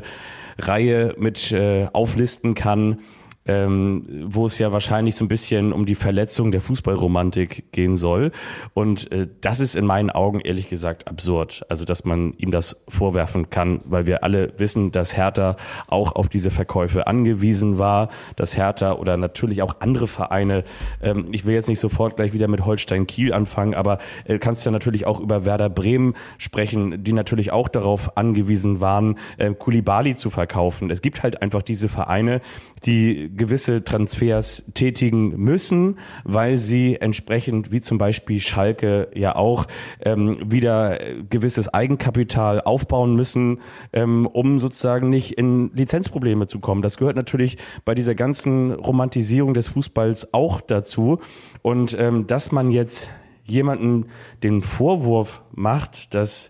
Speaker 3: Reihe mit äh, auflisten kann, ähm, wo es ja wahrscheinlich so ein bisschen um die Verletzung der Fußballromantik gehen soll. Und äh, das ist in meinen Augen ehrlich gesagt absurd. Also, dass man ihm das vorwerfen kann, weil wir alle wissen, dass Hertha auch auf diese Verkäufe angewiesen war, dass Hertha oder natürlich auch andere Vereine, ähm, ich will jetzt nicht sofort gleich wieder mit Holstein Kiel anfangen, aber äh, kannst ja natürlich auch über Werder Bremen sprechen, die natürlich auch darauf angewiesen waren, äh, Koulibaly zu verkaufen. Es gibt halt einfach diese Vereine, die gewisse Transfers tätigen müssen, weil sie entsprechend, wie zum Beispiel Schalke ja auch, ähm, wieder gewisses Eigenkapital aufbauen müssen, ähm, um sozusagen nicht in Lizenzprobleme zu kommen. Das gehört natürlich bei dieser ganzen Romantisierung des Fußballs auch dazu. Und ähm, dass man jetzt jemanden den Vorwurf macht, dass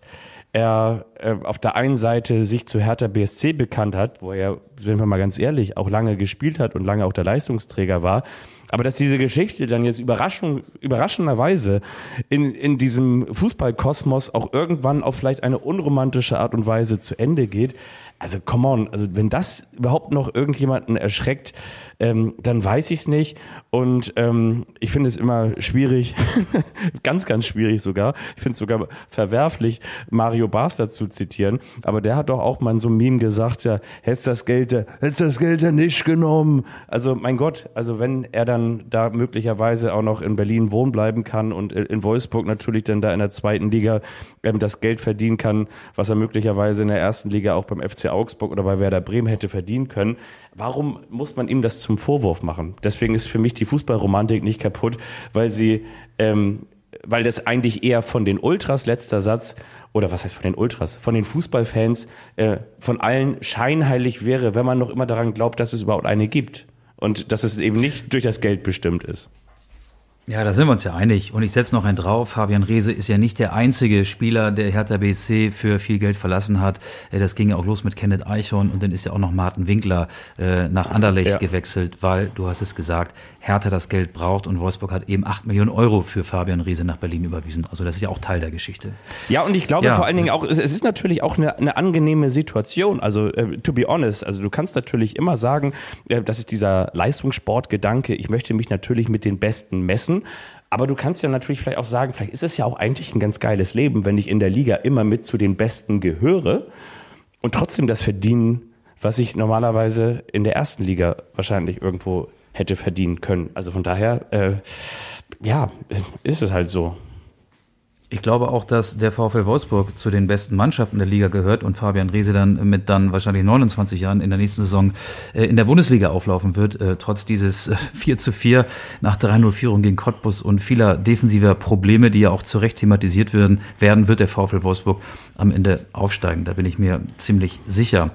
Speaker 3: er äh, auf der einen Seite sich zu Hertha B S C bekannt hat, wo er, wenn wir mal ganz ehrlich, auch lange gespielt hat und lange auch der Leistungsträger war, aber dass diese Geschichte dann jetzt Überraschung, überraschenderweise in, in diesem Fußballkosmos auch irgendwann auf vielleicht eine unromantische Art und Weise zu Ende geht, also come on, also wenn das überhaupt noch irgendjemanden erschreckt, ähm, dann weiß ich es nicht. Und ähm, ich finde es immer schwierig, ganz, ganz schwierig sogar. Ich finde es sogar verwerflich, Mario Basler zu zitieren. Aber der hat doch auch mal in so einem Meme gesagt, ja, hättest das Geld, hättest das Geld ja nicht genommen. Also mein Gott, also wenn er dann da möglicherweise auch noch in Berlin wohnen bleiben kann und in Wolfsburg natürlich dann da in der zweiten Liga ähm, das Geld verdienen kann, was er möglicherweise in der ersten Liga auch beim F C Augsburg oder bei Werder Bremen hätte verdienen können. Warum muss man ihm das zum Vorwurf machen? Deswegen ist für mich die Fußballromantik nicht kaputt, weil sie, ähm, weil das eigentlich eher von den Ultras, letzter Satz, oder was heißt von den Ultras, von den Fußballfans, äh, von allen scheinheilig wäre, wenn man noch immer daran glaubt, dass es überhaupt eine gibt und dass es eben nicht durch das Geld bestimmt ist.
Speaker 2: Ja, da sind wir uns ja einig. Und ich setze noch einen drauf. Fabian Reese ist ja nicht der einzige Spieler, der Hertha B S C für viel Geld verlassen hat. Das ging ja auch los mit Kenneth Eichhorn und dann ist ja auch noch Martin Winkler äh, nach Anderlecht ja. gewechselt, weil, du hast es gesagt, Hertha das Geld braucht und Wolfsburg hat eben acht Millionen Euro für Fabian Reese nach Berlin überwiesen. Also das ist ja auch Teil der Geschichte.
Speaker 3: Ja, und ich glaube ja, vor allen Dingen auch, es ist natürlich auch eine, eine angenehme Situation. Also äh, to be honest, also du kannst natürlich immer sagen, äh, das ist dieser Leistungssportgedanke, ich möchte mich natürlich mit den Besten messen. Aber du kannst ja natürlich vielleicht auch sagen, vielleicht ist es ja auch eigentlich ein ganz geiles Leben, wenn ich in der Liga immer mit zu den Besten gehöre und trotzdem das verdienen, was ich normalerweise in der ersten Liga wahrscheinlich irgendwo hätte verdienen können. Also von daher, äh, ja, ist es halt so.
Speaker 2: Ich glaube auch, dass der VfL Wolfsburg zu den besten Mannschaften der Liga gehört und Fabian Reese dann mit dann wahrscheinlich neunundzwanzig Jahren in der nächsten Saison äh, in der Bundesliga auflaufen wird, äh, trotz dieses äh, vier zu vier nach drei null Führung gegen Cottbus und vieler defensiver Probleme, die ja auch zu Recht thematisiert werden, werden, wird der VfL Wolfsburg am Ende aufsteigen. Da bin ich mir ziemlich sicher.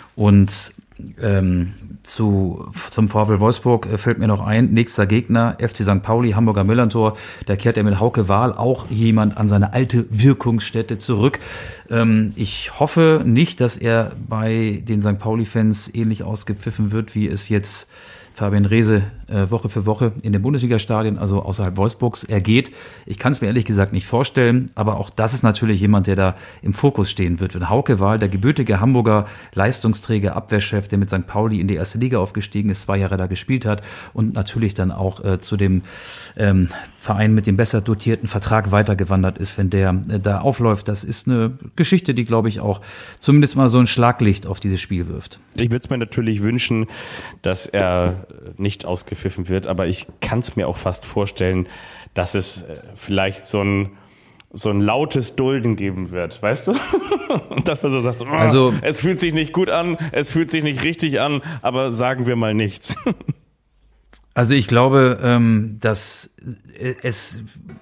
Speaker 2: Und Ähm, zu, zum VfL Wolfsburg äh, fällt mir noch ein, nächster Gegner, F C Sankt Pauli, Hamburger Millantor, da kehrt er mit Hauke Wahl auch jemand an seine alte Wirkungsstätte zurück. Ähm, ich hoffe nicht, dass er bei den Sankt Pauli-Fans ähnlich ausgepfiffen wird, wie es jetzt Fabian Reese äh, Woche für Woche in den Bundesliga-Stadien, also außerhalb Wolfsburgs, ergeht. Ich kann es mir ehrlich gesagt nicht vorstellen, aber auch das ist natürlich jemand, der da im Fokus stehen wird. Wenn Hauke Wahl, der gebürtige Hamburger Leistungsträger, Abwehrchef, der mit Sankt Pauli in die erste Liga aufgestiegen ist, zwei Jahre da gespielt hat und natürlich dann auch äh, zu dem ähm, Verein mit dem besser dotierten Vertrag weitergewandert ist, wenn der äh, da aufläuft, das ist eine Geschichte, die, glaube ich, auch zumindest mal so ein Schlaglicht auf dieses Spiel wirft.
Speaker 3: Ich würde es mir natürlich wünschen, dass er nicht ausgepfiffen wird, aber ich kann es mir auch fast vorstellen, dass es vielleicht so ein so ein lautes Dulden geben wird, weißt du? Und dass man so sagt, oh, also, es fühlt sich nicht gut an, es fühlt sich nicht richtig an, aber sagen wir mal nichts.
Speaker 2: Also ich glaube, ähm, dass es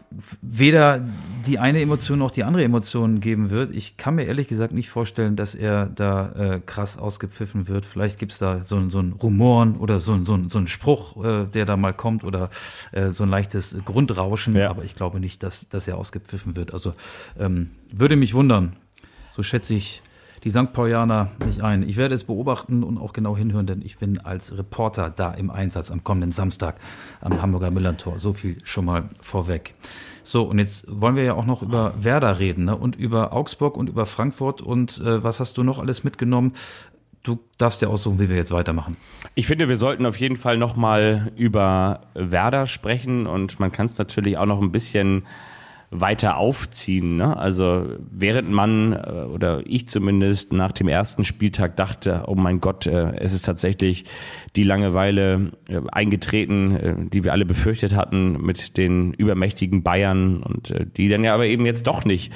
Speaker 2: weder die eine Emotion noch die andere Emotion geben wird. Ich kann mir ehrlich gesagt nicht vorstellen, dass er da äh, krass ausgepfiffen wird. Vielleicht gibt's da so, so ein Rumoren oder so, so, so ein Spruch, äh, der da mal kommt oder äh, so ein leichtes Grundrauschen. Ja. Aber ich glaube nicht, dass, dass er ausgepfiffen wird. Also ähm, würde mich wundern. So schätze ich die Sankt Paulianer nicht ein. Ich werde es beobachten und auch genau hinhören, denn ich bin als Reporter da im Einsatz am kommenden Samstag am Hamburger Millerntor. So viel schon mal vorweg. So, und jetzt wollen wir ja auch noch über Werder reden, ne? Und über Augsburg und über Frankfurt. Und äh, was hast du noch alles mitgenommen? Du darfst dir aussuchen, wie wir jetzt weitermachen.
Speaker 3: Ich finde, wir sollten auf jeden Fall noch mal über Werder sprechen. Und man kann es natürlich auch noch ein bisschen weiter aufziehen, ne? Also während man oder ich zumindest nach dem ersten Spieltag dachte, oh mein Gott, es ist tatsächlich die Langeweile eingetreten, die wir alle befürchtet hatten mit den übermächtigen Bayern und die dann ja aber eben jetzt doch nicht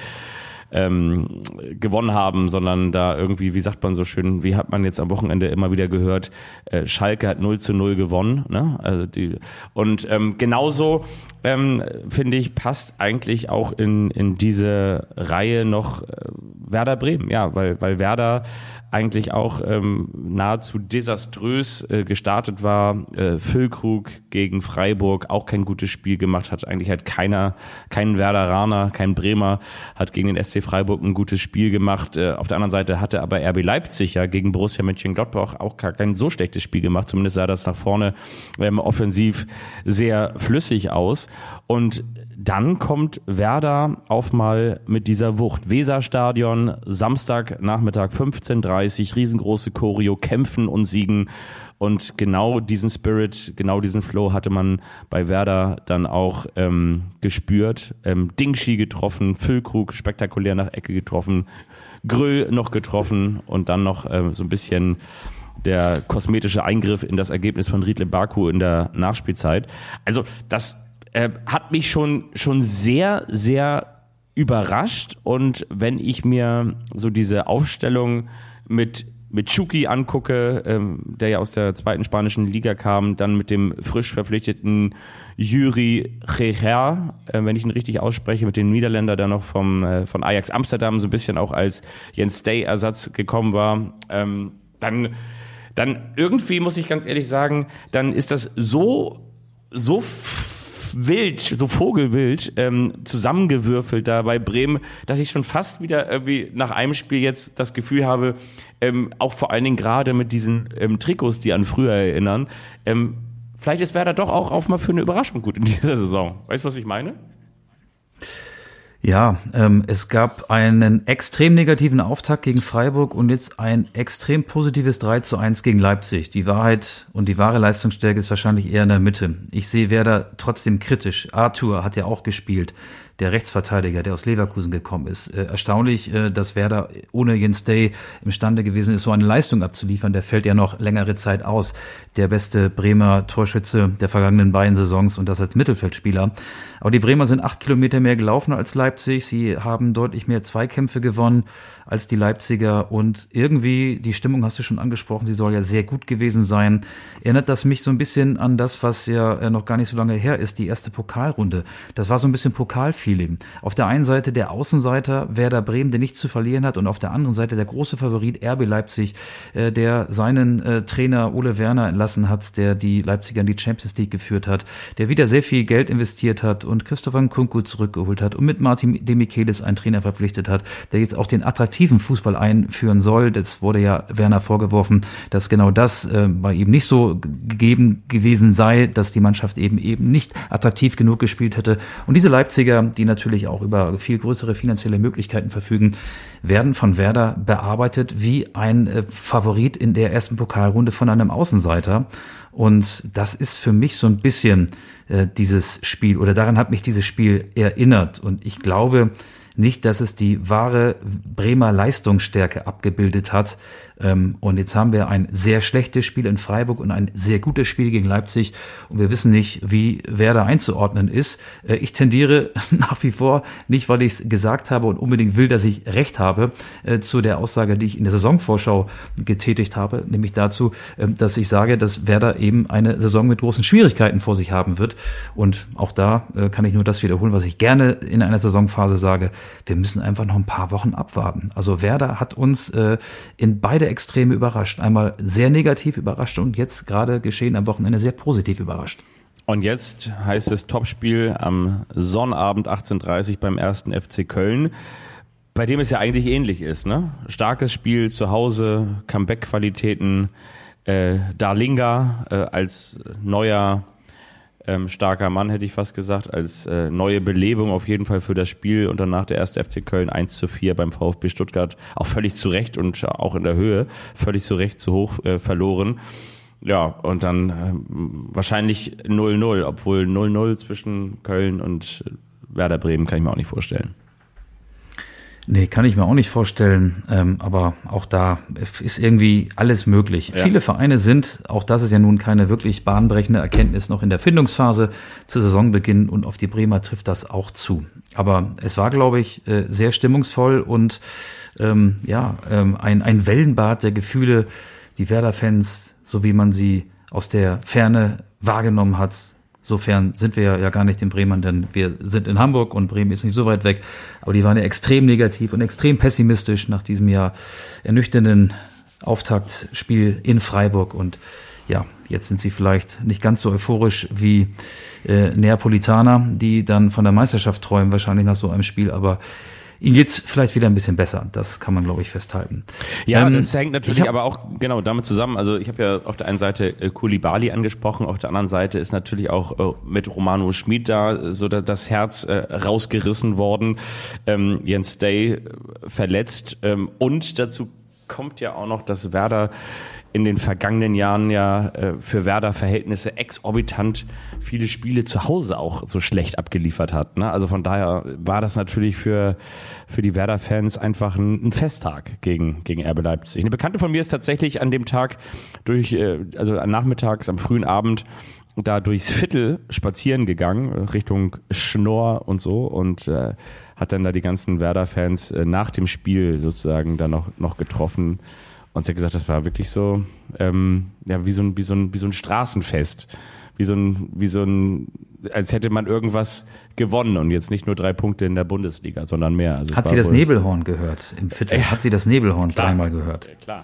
Speaker 3: ähm, gewonnen haben, sondern da irgendwie, wie sagt man so schön, wie hat man jetzt am Wochenende immer wieder gehört, äh, Schalke hat null zu null gewonnen, ne? Also die, und ähm, genauso ähm, finde ich, passt eigentlich auch in in diese Reihe noch äh, Werder Bremen, ja, weil weil Werder eigentlich auch ähm, nahezu desaströs äh, gestartet war. Äh, Füllkrug gegen Freiburg auch kein gutes Spiel gemacht, hat eigentlich halt keiner, kein Werderaner, kein Bremer, hat gegen den S C Freiburg ein gutes Spiel gemacht. Äh, auf der anderen Seite hatte aber R B Leipzig ja gegen Borussia Mönchengladbach auch gar kein so schlechtes Spiel gemacht. Zumindest sah das nach vorne ähm, offensiv sehr flüssig aus. Und dann kommt Werder auf mal mit dieser Wucht. Weserstadion, Samstagnachmittag fünfzehn Uhr dreißig, riesengroße Choreo, kämpfen und siegen. Und genau diesen Spirit, genau diesen Flow hatte man bei Werder dann auch ähm, gespürt. Ähm, Dingschi getroffen, Füllkrug spektakulär nach Ecke getroffen, Gröll noch getroffen und dann noch ähm, so ein bisschen der kosmetische Eingriff in das Ergebnis von Riedle Baku in der Nachspielzeit. Also das äh, hat mich schon schon sehr, sehr überrascht. Und wenn ich mir so diese Aufstellung mit mit Chucky angucke, ähm, der ja aus der zweiten spanischen Liga kam, dann mit dem frisch verpflichteten Yuri Geher, äh, wenn ich ihn richtig ausspreche, mit dem Niederländer, der noch vom äh, von Ajax Amsterdam so ein bisschen auch als Jens Day-Ersatz gekommen war, ähm, dann dann irgendwie, muss ich ganz ehrlich sagen, dann ist das so so f- wild, so vogelwild ähm, zusammengewürfelt da bei Bremen, dass ich schon fast wieder irgendwie nach einem Spiel jetzt das Gefühl habe, ähm, auch vor allen Dingen gerade mit diesen ähm, Trikots, die an früher erinnern, ähm, vielleicht ist Werder doch auch auf mal für eine Überraschung gut in dieser Saison. Weißt du, was ich meine?
Speaker 2: Ja, ähm, es gab einen extrem negativen Auftakt gegen Freiburg und jetzt ein extrem positives drei zu eins gegen Leipzig. Die Wahrheit und die wahre Leistungsstärke ist wahrscheinlich eher in der Mitte. Ich sehe Werder trotzdem kritisch. Arthur hat ja auch gespielt, der Rechtsverteidiger, der aus Leverkusen gekommen ist. Äh, erstaunlich, äh, dass Werder ohne Jens Day imstande gewesen ist, so eine Leistung abzuliefern. Der fällt ja noch längere Zeit aus. Der beste Bremer Torschütze der vergangenen beiden Saisons und das als Mittelfeldspieler. Aber die Bremer sind acht Kilometer mehr gelaufen als Leipzig. Sie haben deutlich mehr Zweikämpfe gewonnen als die Leipziger. Und irgendwie, die Stimmung hast du schon angesprochen, sie soll ja sehr gut gewesen sein. Erinnert das mich so ein bisschen an das, was ja noch gar nicht so lange her ist, die erste Pokalrunde. Das war so ein bisschen Pokalfeeling. Auf der einen Seite der Außenseiter Werder Bremen, der nichts zu verlieren hat, und auf der anderen Seite der große Favorit R B Leipzig, der seinen äh, Trainer Ole Werner entlassen hat, der die Leipziger in die Champions League geführt hat, der wieder sehr viel Geld investiert hat und Christopher Nkunku zurückgeholt hat und mit Martin Demichelis einen Trainer verpflichtet hat, der jetzt auch den attraktiven Fußball einführen soll. Das wurde ja Werner vorgeworfen, dass genau das äh, bei ihm nicht so gegeben gewesen sei, dass die Mannschaft eben eben nicht attraktiv genug gespielt hätte. Und diese Leipziger, die natürlich auch über viel größere finanzielle Möglichkeiten verfügen, werden von Werder bearbeitet wie ein äh, Favorit in der ersten Pokalrunde von einem Außenseiter. Und das ist für mich so ein bisschen äh, dieses Spiel, oder daran hat mich dieses Spiel erinnert. Und ich glaube, nicht, dass es die wahre Bremer Leistungsstärke abgebildet hat. Und jetzt haben wir ein sehr schlechtes Spiel in Freiburg und ein sehr gutes Spiel gegen Leipzig. Und wir wissen nicht, wie Werder einzuordnen ist. Ich tendiere nach wie vor, nicht weil ich es gesagt habe und unbedingt will, dass ich recht habe, zu der Aussage, die ich in der Saisonvorschau getätigt habe, nämlich dazu, dass ich sage, dass Werder eben eine Saison mit großen Schwierigkeiten vor sich haben wird. Und auch da kann ich nur das wiederholen, was ich gerne in einer Saisonphase sage. Wir müssen einfach noch ein paar Wochen abwarten. Also Werder hat uns in beide Extreme überrascht. Einmal sehr negativ überrascht und jetzt gerade geschehen am Wochenende sehr positiv überrascht.
Speaker 3: Und jetzt heißt es Topspiel am Sonnabend achtzehn Uhr dreißig beim ersten F C Köln, bei dem es ja eigentlich ähnlich ist, ne? Starkes Spiel zu Hause, Comeback-Qualitäten, äh, Darlinga äh, als neuer ähm, starker Mann, hätte ich fast gesagt, als äh, neue Belebung auf jeden Fall für das Spiel und danach der erste F C Köln eins zu vier beim VfB Stuttgart, auch völlig zu Recht und auch in der Höhe, völlig zu Recht zu hoch äh, verloren. Ja, und dann äh, wahrscheinlich null null, obwohl null null zwischen Köln und Werder Bremen kann ich mir auch nicht vorstellen.
Speaker 2: Nee, kann ich mir auch nicht vorstellen, ähm, aber auch da ist irgendwie alles möglich. Ja. Viele Vereine sind, auch das ist ja nun keine wirklich bahnbrechende Erkenntnis, noch in der Findungsphase zu Saisonbeginn und auf die Bremer trifft das auch zu. Aber es war, glaube ich, äh, sehr stimmungsvoll und ähm, ja, ähm, ein, ein Wellenbad der Gefühle, die Werder-Fans, so wie man sie aus der Ferne wahrgenommen hat. Sofern sind wir ja gar nicht in Bremen, denn wir sind in Hamburg und Bremen ist nicht so weit weg. Aber die waren ja extrem negativ und extrem pessimistisch nach diesem Jahr ernüchternden Auftaktspiel in Freiburg. Und ja, jetzt sind sie vielleicht nicht ganz so euphorisch wie äh, Neapolitaner, die dann von der Meisterschaft träumen, wahrscheinlich nach so einem Spiel. Aber ihnen geht's vielleicht wieder ein bisschen besser. Das kann man, glaube ich, festhalten.
Speaker 3: Ja, ähm, das hängt natürlich hab, aber auch genau damit zusammen. Also ich habe ja auf der einen Seite äh, Koulibaly angesprochen, auf der anderen Seite ist natürlich auch äh, mit Romano Schmid da so da, das Herz äh, rausgerissen worden. Ähm, Jens Day äh, verletzt ähm, und dazu kommt ja auch noch, dass Werder in den vergangenen Jahren ja äh, für Werder-Verhältnisse exorbitant viele Spiele zu Hause auch so schlecht abgeliefert hat. Ne? Also von daher war das natürlich für, für die Werder-Fans einfach ein, ein Festtag gegen, gegen R B Leipzig. Eine Bekannte von mir ist tatsächlich an dem Tag durch, äh, also nachmittags, am frühen Abend, da durchs Viertel spazieren gegangen, Richtung Schnorr und so und äh, hat dann da die ganzen Werder-Fans äh, nach dem Spiel sozusagen dann noch, noch getroffen. Und sie hat gesagt, das war wirklich so, ähm, ja, wie so ein, wie so ein, wie so ein Straßenfest. Wie so ein, wie so ein, als hätte man irgendwas gewonnen und jetzt nicht nur drei Punkte in der Bundesliga, sondern mehr. Also
Speaker 2: hat sie das Nebelhorn gehört im Viertel? Ja. Hat sie das Nebelhorn klar. dreimal gehört?
Speaker 3: Ja, klar.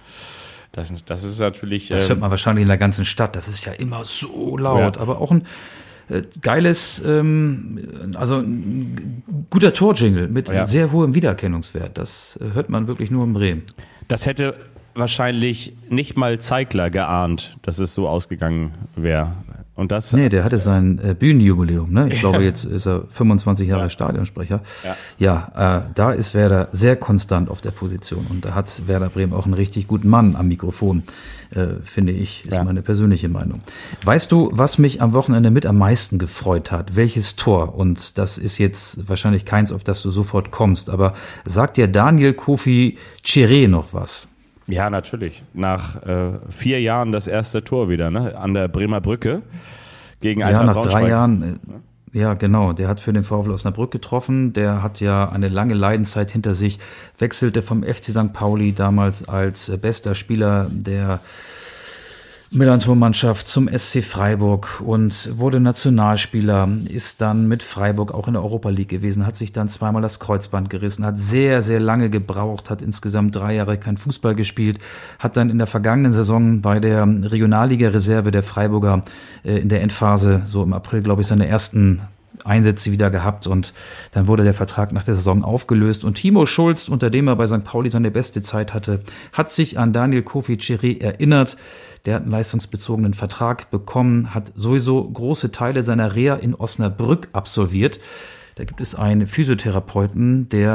Speaker 3: Das, das ist natürlich.
Speaker 2: Das hört man wahrscheinlich in der ganzen Stadt. Das ist ja immer so laut, ja. Aber auch ein äh, geiles, ähm, also ein guter Torjingle mit ja. sehr hohem Wiedererkennungswert. Das äh, hört man wirklich nur in Bremen.
Speaker 3: Das hätte wahrscheinlich nicht mal Zeigler geahnt, dass es so ausgegangen wäre. Und das,
Speaker 2: nee, der hatte sein äh, Bühnenjubiläum. Ne? Ich ja. glaube, jetzt ist er fünfundzwanzig Jahre ja. Stadionsprecher. Ja, ja äh, da ist Werder sehr konstant auf der Position. Und da hat Werder Bremen auch einen richtig guten Mann am Mikrofon, äh, finde ich, ist ja. meine persönliche Meinung. Weißt du, was mich am Wochenende mit am meisten gefreut hat? Welches Tor? Und das ist jetzt wahrscheinlich keins, auf das du sofort kommst. Aber sagt dir Daniel Kofi Chiré noch was?
Speaker 3: Ja, natürlich. Nach äh, vier Jahren das erste Tor wieder, ne? An der Bremer Brücke gegen Eintracht
Speaker 2: Braunschweig. Ja, nach drei Jahren. Äh, ja, genau. Der hat für den VfL Osnabrück getroffen. Der hat ja eine lange Leidenszeit hinter sich. Wechselte vom F C Sankt Pauli damals als äh, bester Spieler der Millantor-Mannschaft zum S C Freiburg und wurde Nationalspieler, ist dann mit Freiburg auch in der Europa League gewesen, hat sich dann zweimal das Kreuzband gerissen, hat sehr, sehr lange gebraucht, hat insgesamt drei Jahre kein Fußball gespielt, hat dann in der vergangenen Saison bei der Regionalliga-Reserve der Freiburger äh, in der Endphase, so im April, glaube ich, seine ersten Einsätze wieder gehabt und dann wurde der Vertrag nach der Saison aufgelöst und Timo Schulz, unter dem er bei Sankt Pauli seine beste Zeit hatte, hat sich an Daniel Kofi Chiré erinnert. Der hat einen leistungsbezogenen Vertrag bekommen, hat sowieso große Teile seiner Reha in Osnabrück absolviert. Da gibt es einen Physiotherapeuten, der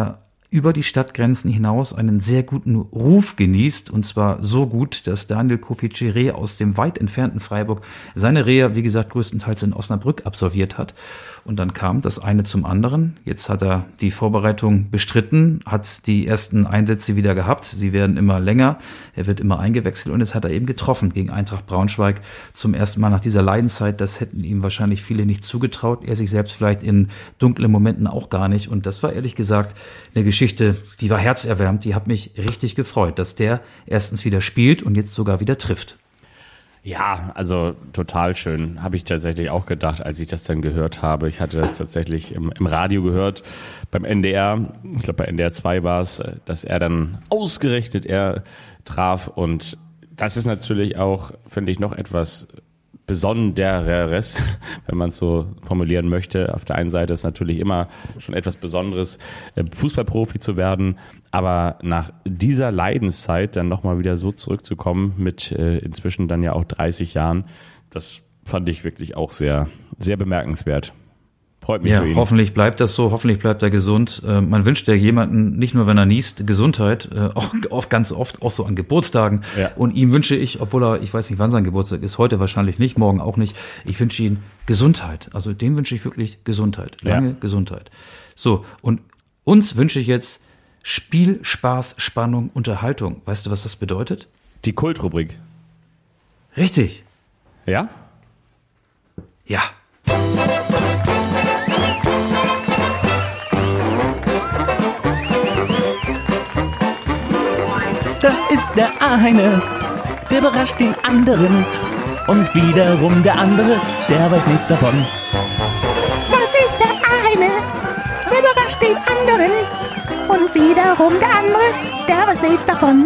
Speaker 2: über die Stadtgrenzen hinaus einen sehr guten Ruf genießt. Und zwar so gut, dass Daniel Kofi Chiré aus dem weit entfernten Freiburg seine Reha, wie gesagt, größtenteils in Osnabrück absolviert hat. Und dann kam das eine zum anderen. Jetzt hat er die Vorbereitung bestritten, hat die ersten Einsätze wieder gehabt. Sie werden immer länger. Er wird immer eingewechselt und jetzt hat er eben getroffen gegen Eintracht Braunschweig zum ersten Mal nach dieser Leidenszeit. Das hätten ihm wahrscheinlich viele nicht zugetraut. Er sich selbst vielleicht in dunklen Momenten auch gar nicht. Und das war ehrlich gesagt eine Geschichte, die war herzerwärmend. Die hat mich richtig gefreut, dass der erstens wieder spielt und jetzt sogar wieder trifft.
Speaker 3: Ja, also total schön. Habe ich tatsächlich auch gedacht, als ich das dann gehört habe. Ich hatte das tatsächlich im, im Radio gehört, beim N D R. Ich glaube, bei N D R zwei war es, dass er dann ausgerechnet er traf. Und das ist natürlich auch, finde ich, noch etwas Besondereres, wenn man es so formulieren möchte. Auf der einen Seite ist natürlich immer schon etwas Besonderes, Fußballprofi zu werden, aber nach dieser Leidenszeit dann nochmal wieder so zurückzukommen mit äh, inzwischen dann ja auch dreißig Jahren, das fand ich wirklich auch sehr, sehr bemerkenswert. Freut mich
Speaker 2: ja,
Speaker 3: für ihn.
Speaker 2: Hoffentlich bleibt das so, hoffentlich bleibt er gesund. Äh, man wünscht ja jemanden, nicht nur wenn er niest, Gesundheit, äh, auch, auch ganz oft, auch so an Geburtstagen. Ja. Und ihm wünsche ich, obwohl er, ich weiß nicht, wann sein Geburtstag ist, heute wahrscheinlich nicht, morgen auch nicht, ich wünsche ihm Gesundheit. Also dem wünsche ich wirklich Gesundheit, lange ja. Gesundheit. So, und uns wünsche ich jetzt Spiel, Spaß, Spannung, Unterhaltung. Weißt du, was das bedeutet?
Speaker 3: Die Kultrubrik.
Speaker 2: Richtig.
Speaker 3: Ja?
Speaker 2: Ja.
Speaker 1: Das ist der eine, der überrascht den anderen. Und wiederum der andere, der weiß nichts davon.
Speaker 4: Das ist der eine, der überrascht den anderen. Und wiederum der andere, der weiß nichts davon.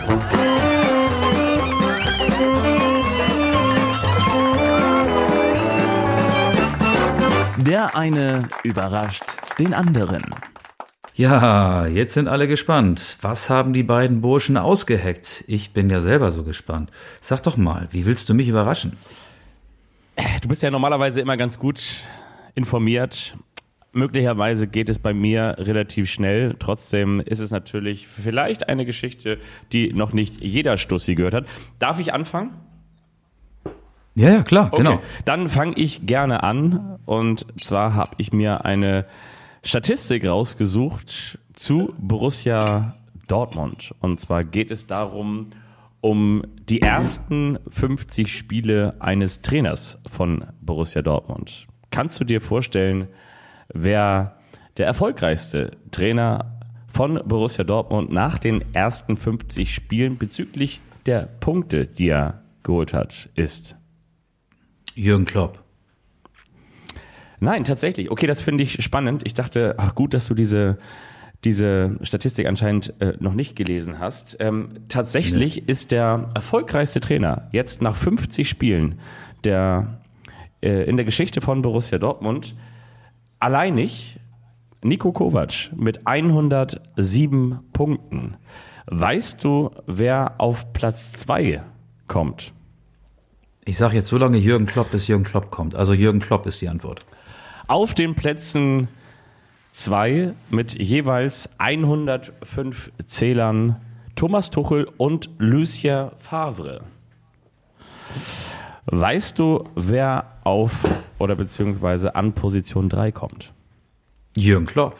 Speaker 1: Der eine überrascht den anderen.
Speaker 2: Ja, jetzt sind alle gespannt. Was haben die beiden Burschen ausgeheckt? Ich bin ja selber so gespannt. Sag doch mal, wie willst du mich überraschen?
Speaker 3: Du bist ja normalerweise immer ganz gut informiert. Möglicherweise geht es bei mir relativ schnell. Trotzdem ist es natürlich vielleicht eine Geschichte, die noch nicht jeder Stussi gehört hat. Darf ich anfangen?
Speaker 2: Ja, ja, klar,
Speaker 3: okay.
Speaker 2: Genau.
Speaker 3: Dann fange ich gerne an. Und zwar habe ich mir eine Statistik rausgesucht zu Borussia Dortmund. Und zwar geht es darum, um die ersten fünfzig Spiele eines Trainers von Borussia Dortmund. Kannst du dir vorstellen, wer der erfolgreichste Trainer von Borussia Dortmund nach den ersten fünfzig Spielen bezüglich der Punkte, die er geholt hat, ist?
Speaker 2: Jürgen Klopp.
Speaker 3: Nein, tatsächlich. Okay, das finde ich spannend. Ich dachte, ach gut, dass du diese, diese Statistik anscheinend äh, noch nicht gelesen hast. Ähm, tatsächlich nee. ist der erfolgreichste Trainer jetzt nach fünfzig Spielen der, äh, in der Geschichte von Borussia Dortmund alleinig Niko Kovac mit hundertsieben Punkten. Weißt du, wer auf Platz zwei kommt?
Speaker 2: Ich sage jetzt so lange Jürgen Klopp, bis Jürgen Klopp kommt. Also Jürgen Klopp ist die Antwort.
Speaker 3: Auf den Plätzen zwei mit jeweils hundertfünf Zählern Thomas Tuchel und Lucien Favre. Weißt du, wer auf oder beziehungsweise an Position drei kommt?
Speaker 2: Jürgen Klopp.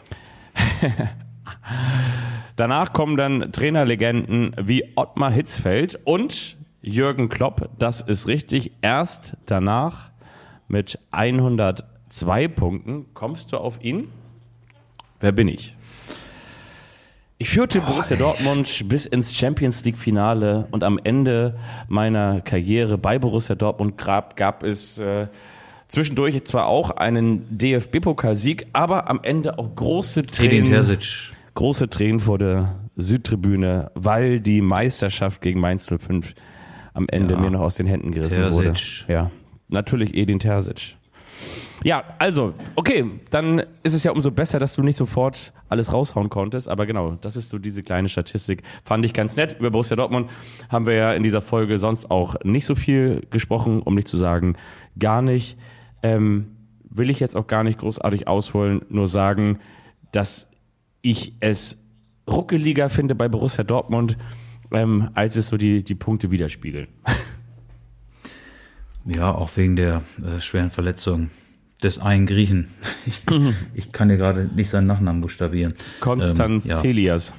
Speaker 3: Danach kommen dann Trainerlegenden wie Ottmar Hitzfeld und Jürgen Klopp. Das ist richtig. Erst danach mit hundertzwei Punkten kommst du auf ihn. Wer bin ich? Ich führte oh, Borussia ey. Dortmund bis ins Champions-League-Finale und am Ende meiner Karriere bei Borussia Dortmund gab, gab es äh, zwischendurch zwar auch einen D F B-Pokalsieg, aber am Ende auch große Tränen, große Tränen vor der Südtribüne, weil die Meisterschaft gegen Mainz null fünf am Ende ja. mir noch aus den Händen gerissen Terzic. wurde. Ja, natürlich Edin Terzic. Ja, also, okay, dann ist es ja umso besser, dass du nicht sofort alles raushauen konntest. Aber genau, das ist so diese kleine Statistik. Fand ich ganz nett. Über Borussia Dortmund haben wir ja in dieser Folge sonst auch nicht so viel gesprochen, um nicht zu sagen, gar nicht. Ähm, will ich jetzt auch gar nicht großartig ausholen, nur sagen, dass ich es ruckeliger finde bei Borussia Dortmund, ähm, als es so die, die Punkte widerspiegeln.
Speaker 2: Ja, auch wegen der äh, schweren Verletzung des einen Griechen. Ich, ich kann dir gerade nicht seinen Nachnamen buchstabieren.
Speaker 3: Konstanz
Speaker 2: ähm, ja.
Speaker 3: Telias.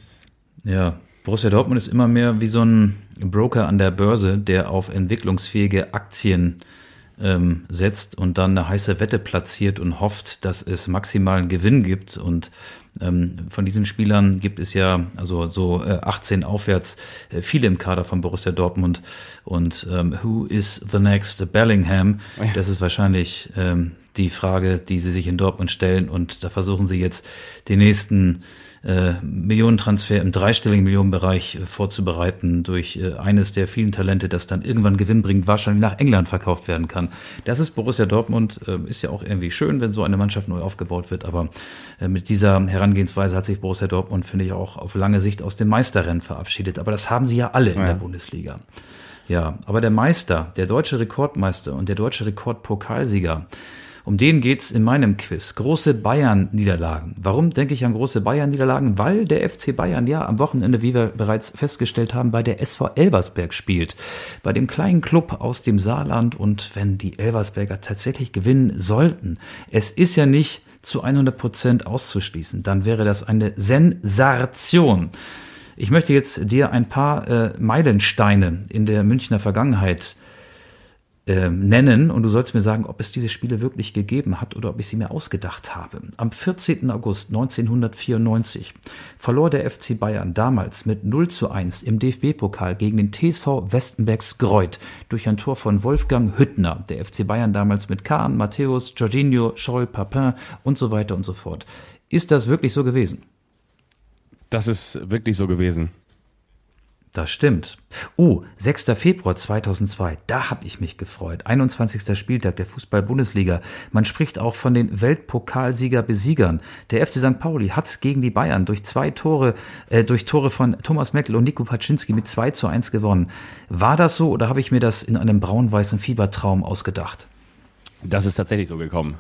Speaker 2: Ja, Borussia Dortmund ist immer mehr wie so ein Broker an der Börse, der auf entwicklungsfähige Aktien ähm, setzt und dann eine heiße Wette platziert und hofft, dass es maximalen Gewinn gibt. Und ähm, von diesen Spielern gibt es ja also so äh, achtzehn aufwärts äh, viele im Kader von Borussia Dortmund. Und ähm, who is the next Bellingham? Das ist wahrscheinlich ähm, die Frage, die sie sich in Dortmund stellen. Und da versuchen sie jetzt den nächsten Äh, Millionentransfer im dreistelligen Millionenbereich äh, vorzubereiten durch äh, eines der vielen Talente, das dann irgendwann Gewinn bringt, wahrscheinlich nach England verkauft werden kann. Das ist Borussia Dortmund, äh, ist ja auch irgendwie schön, wenn so eine Mannschaft neu aufgebaut wird, aber äh, mit dieser Herangehensweise hat sich Borussia Dortmund, finde ich, auch auf lange Sicht aus dem Meisterrennen verabschiedet. Aber das haben sie ja alle in ja. der Bundesliga. Ja, aber der Meister, der deutsche Rekordmeister und der deutsche Rekordpokalsieger, um den geht's in meinem Quiz. Große Bayern-Niederlagen. Warum denke ich an große Bayern-Niederlagen? Weil der F C Bayern ja am Wochenende, wie wir bereits festgestellt haben, bei der S V Elversberg spielt. Bei dem kleinen Club aus dem Saarland. Und wenn die Elversberger tatsächlich gewinnen sollten, es ist ja nicht zu hundert Prozent auszuschließen, dann wäre das eine Sensation. Ich möchte jetzt dir ein paar äh, Meilensteine in der Münchner Vergangenheit Äh, nennen und du sollst mir sagen, ob es diese Spiele wirklich gegeben hat oder ob ich sie mir ausgedacht habe. Am vierzehnten August neunzehnhundertvierundneunzig verlor der F C Bayern damals mit null zu eins im D F B-Pokal gegen den T S V Westenbergsgreuth durch ein Tor von Wolfgang Hüttner. Der F C Bayern damals mit Kahn, Matthäus, Jorginho, Scholl, Papin und so weiter und so fort. Ist das wirklich so gewesen?
Speaker 3: Das ist wirklich so gewesen.
Speaker 2: Das stimmt. Oh, sechster Februar zweitausendzwei, da habe ich mich gefreut. einundzwanzigster Spieltag der Fußball-Bundesliga. Man spricht auch von den Weltpokalsieger-Besiegern. Der F C Sankt Pauli hat gegen die Bayern durch zwei Tore, äh, durch Tore von Thomas Meckl und Nico Paczynski mit zwei zu eins gewonnen. War das so oder habe ich mir das in einem braun-weißen Fiebertraum ausgedacht?
Speaker 3: Das ist tatsächlich so gekommen.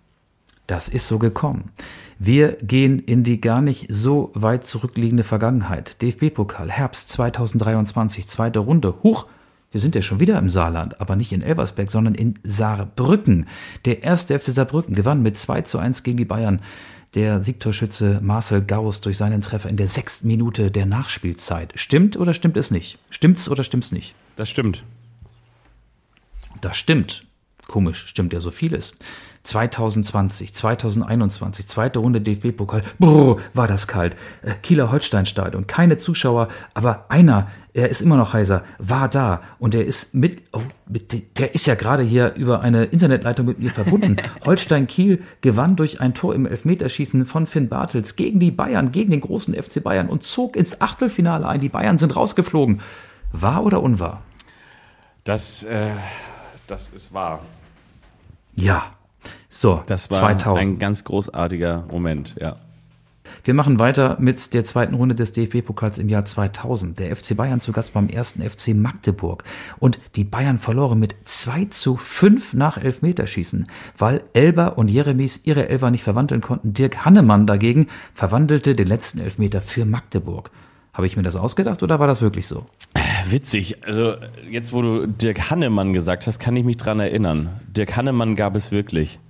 Speaker 2: Das ist so gekommen. Wir gehen in die gar nicht so weit zurückliegende Vergangenheit. D F B-Pokal, Herbst zweitausenddreiundzwanzig, zweite Runde. Huch, wir sind ja schon wieder im Saarland, aber nicht in Elversberg, sondern in Saarbrücken. Der erste F C Saarbrücken gewann mit zwei zu eins gegen die Bayern. Der Siegtorschütze Marcel Gauss durch seinen Treffer in der sechsten Minute der Nachspielzeit. Stimmt oder stimmt es nicht? Stimmt's oder stimmt's nicht?
Speaker 3: Das stimmt.
Speaker 2: Das stimmt. Komisch, stimmt ja so vieles. zweitausendzwanzig, zweitausendeinundzwanzig, zweite Runde D F B-Pokal, brrr, war das kalt. Kieler Holsteinstadion, keine Zuschauer, aber einer, er ist immer noch heiser, war da und er ist mit, oh, mit, der ist ja gerade hier über eine Internetleitung mit mir verbunden. Holstein Kiel gewann durch ein Tor im Elfmeterschießen von Finn Bartels gegen die Bayern, gegen den großen F C Bayern und zog ins Achtelfinale ein. Die Bayern sind rausgeflogen. Wahr oder unwahr?
Speaker 3: Das, äh, das ist wahr.
Speaker 2: Ja. So,
Speaker 3: das war
Speaker 2: zweitausend.
Speaker 3: Ein ganz großartiger Moment, ja.
Speaker 2: Wir machen weiter mit der zweiten Runde des D F B-Pokals im Jahr zweitausend. Der F C Bayern zu Gast beim ersten F C Magdeburg. Und die Bayern verloren mit zwei zu fünf nach Elfmeterschießen, weil Elber und Jeremies ihre Elfer nicht verwandeln konnten. Dirk Hannemann dagegen verwandelte den letzten Elfmeter für Magdeburg. Habe ich mir das ausgedacht oder war das wirklich so?
Speaker 3: Witzig. Also jetzt, wo du Dirk Hannemann gesagt hast, kann ich mich dran erinnern. Dirk Hannemann gab es wirklich.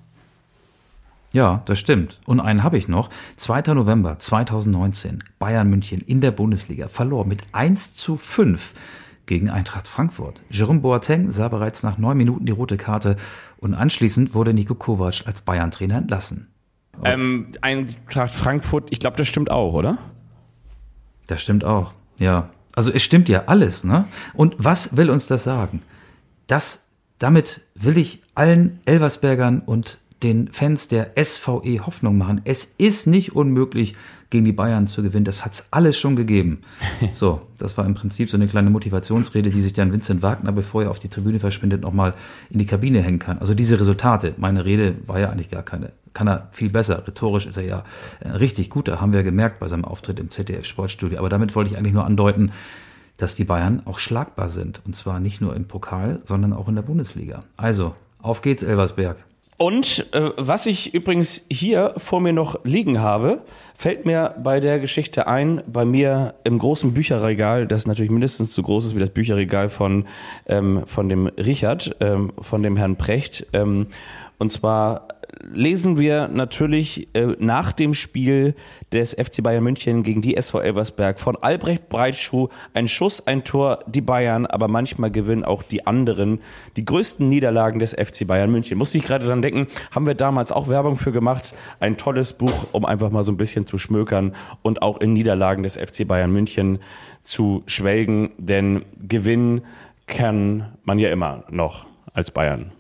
Speaker 2: Ja, das stimmt. Und einen habe ich noch. zweiter November zweitausendneunzehn. Bayern München in der Bundesliga verlor mit eins zu fünf gegen Eintracht Frankfurt. Jerome Boateng sah bereits nach neun Minuten die rote Karte und anschließend wurde Niko Kovac als Bayern-Trainer entlassen.
Speaker 3: Oh. Ähm, Eintracht Frankfurt, ich glaube, das stimmt auch, oder?
Speaker 2: Das stimmt auch, ja. Also es stimmt ja alles, ne? Und was will uns das sagen? Das, damit will ich allen Elversbergern und den Fans der S V E Hoffnung machen. Es ist nicht unmöglich, gegen die Bayern zu gewinnen. Das hat's alles schon gegeben. So, das war im Prinzip so eine kleine Motivationsrede, die sich dann Vincent Wagner, bevor er auf die Tribüne verschwindet, nochmal in die Kabine hängen kann. Also diese Resultate, meine Rede war ja eigentlich gar keine. Kann er viel besser. Rhetorisch ist er ja richtig gut. Da haben wir gemerkt bei seinem Auftritt im Z D F Sportstudio. Aber damit wollte ich eigentlich nur andeuten, dass die Bayern auch schlagbar sind. Und zwar nicht nur im Pokal, sondern auch in der Bundesliga. Also, auf geht's, Elversberg.
Speaker 3: Und äh, was ich übrigens hier vor mir noch liegen habe, fällt mir bei der Geschichte ein, bei mir im großen Bücherregal, das natürlich mindestens so groß ist wie das Bücherregal von, ähm, von dem Richard, ähm, von dem Herrn Precht. Ähm, und zwar lesen wir natürlich äh, nach dem Spiel des F C Bayern München gegen die S V Elversberg von Albrecht Breitschuh: ein Schuss, ein Tor, die Bayern, aber manchmal gewinnen auch die anderen die größten Niederlagen des F C Bayern München. Musste ich gerade dran denken, haben wir damals auch Werbung für gemacht. Ein tolles Buch, um einfach mal so ein bisschen zu schmökern und auch in Niederlagen des F C Bayern München zu schwelgen, denn gewinnen kann man ja immer noch als Bayern.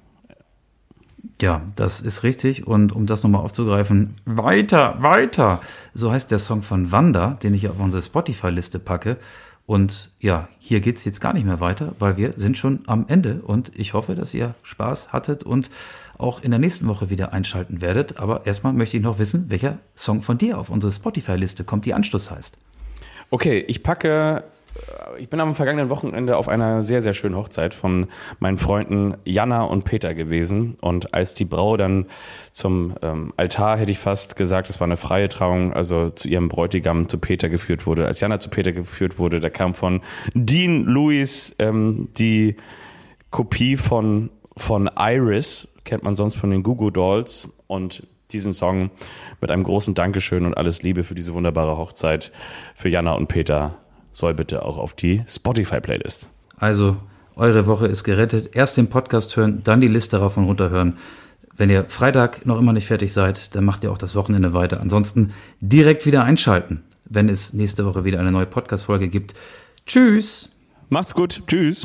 Speaker 2: Ja, das ist richtig. Und um das nochmal aufzugreifen, weiter, weiter. So heißt der Song von Wanda, den ich auf unsere Spotify-Liste packe. Und ja, hier geht's jetzt gar nicht mehr weiter, weil wir sind schon am Ende. Und ich hoffe, dass ihr Spaß hattet und auch in der nächsten Woche wieder einschalten werdet. Aber erstmal möchte ich noch wissen, welcher Song von dir auf unsere Spotify-Liste kommt, die Anstoß heißt.
Speaker 3: Okay, ich packe... Ich bin am vergangenen Wochenende auf einer sehr, sehr schönen Hochzeit von meinen Freunden Jana und Peter gewesen. Und als die Braut dann zum ähm, Altar, hätte ich fast gesagt, es war eine freie Trauung, also zu ihrem Bräutigam, zu Peter geführt wurde. Als Jana zu Peter geführt wurde, da kam von Dean Lewis ähm, die Kopie von, von Iris, kennt man sonst von den Goo Goo Dolls. Und diesen Song mit einem großen Dankeschön und alles Liebe für diese wunderbare Hochzeit für Jana und Peter soll bitte auch auf die Spotify-Playlist.
Speaker 2: Also, eure Woche ist gerettet. Erst den Podcast hören, dann die Liste rauf und runter hören. Wenn ihr Freitag noch immer nicht fertig seid, dann macht ihr auch das Wochenende weiter. Ansonsten direkt wieder einschalten, wenn es nächste Woche wieder eine neue Podcast-Folge gibt. Tschüss!
Speaker 3: Macht's gut. Tschüss!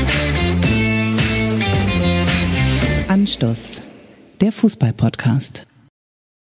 Speaker 5: Anstoß, der Fußball-Podcast.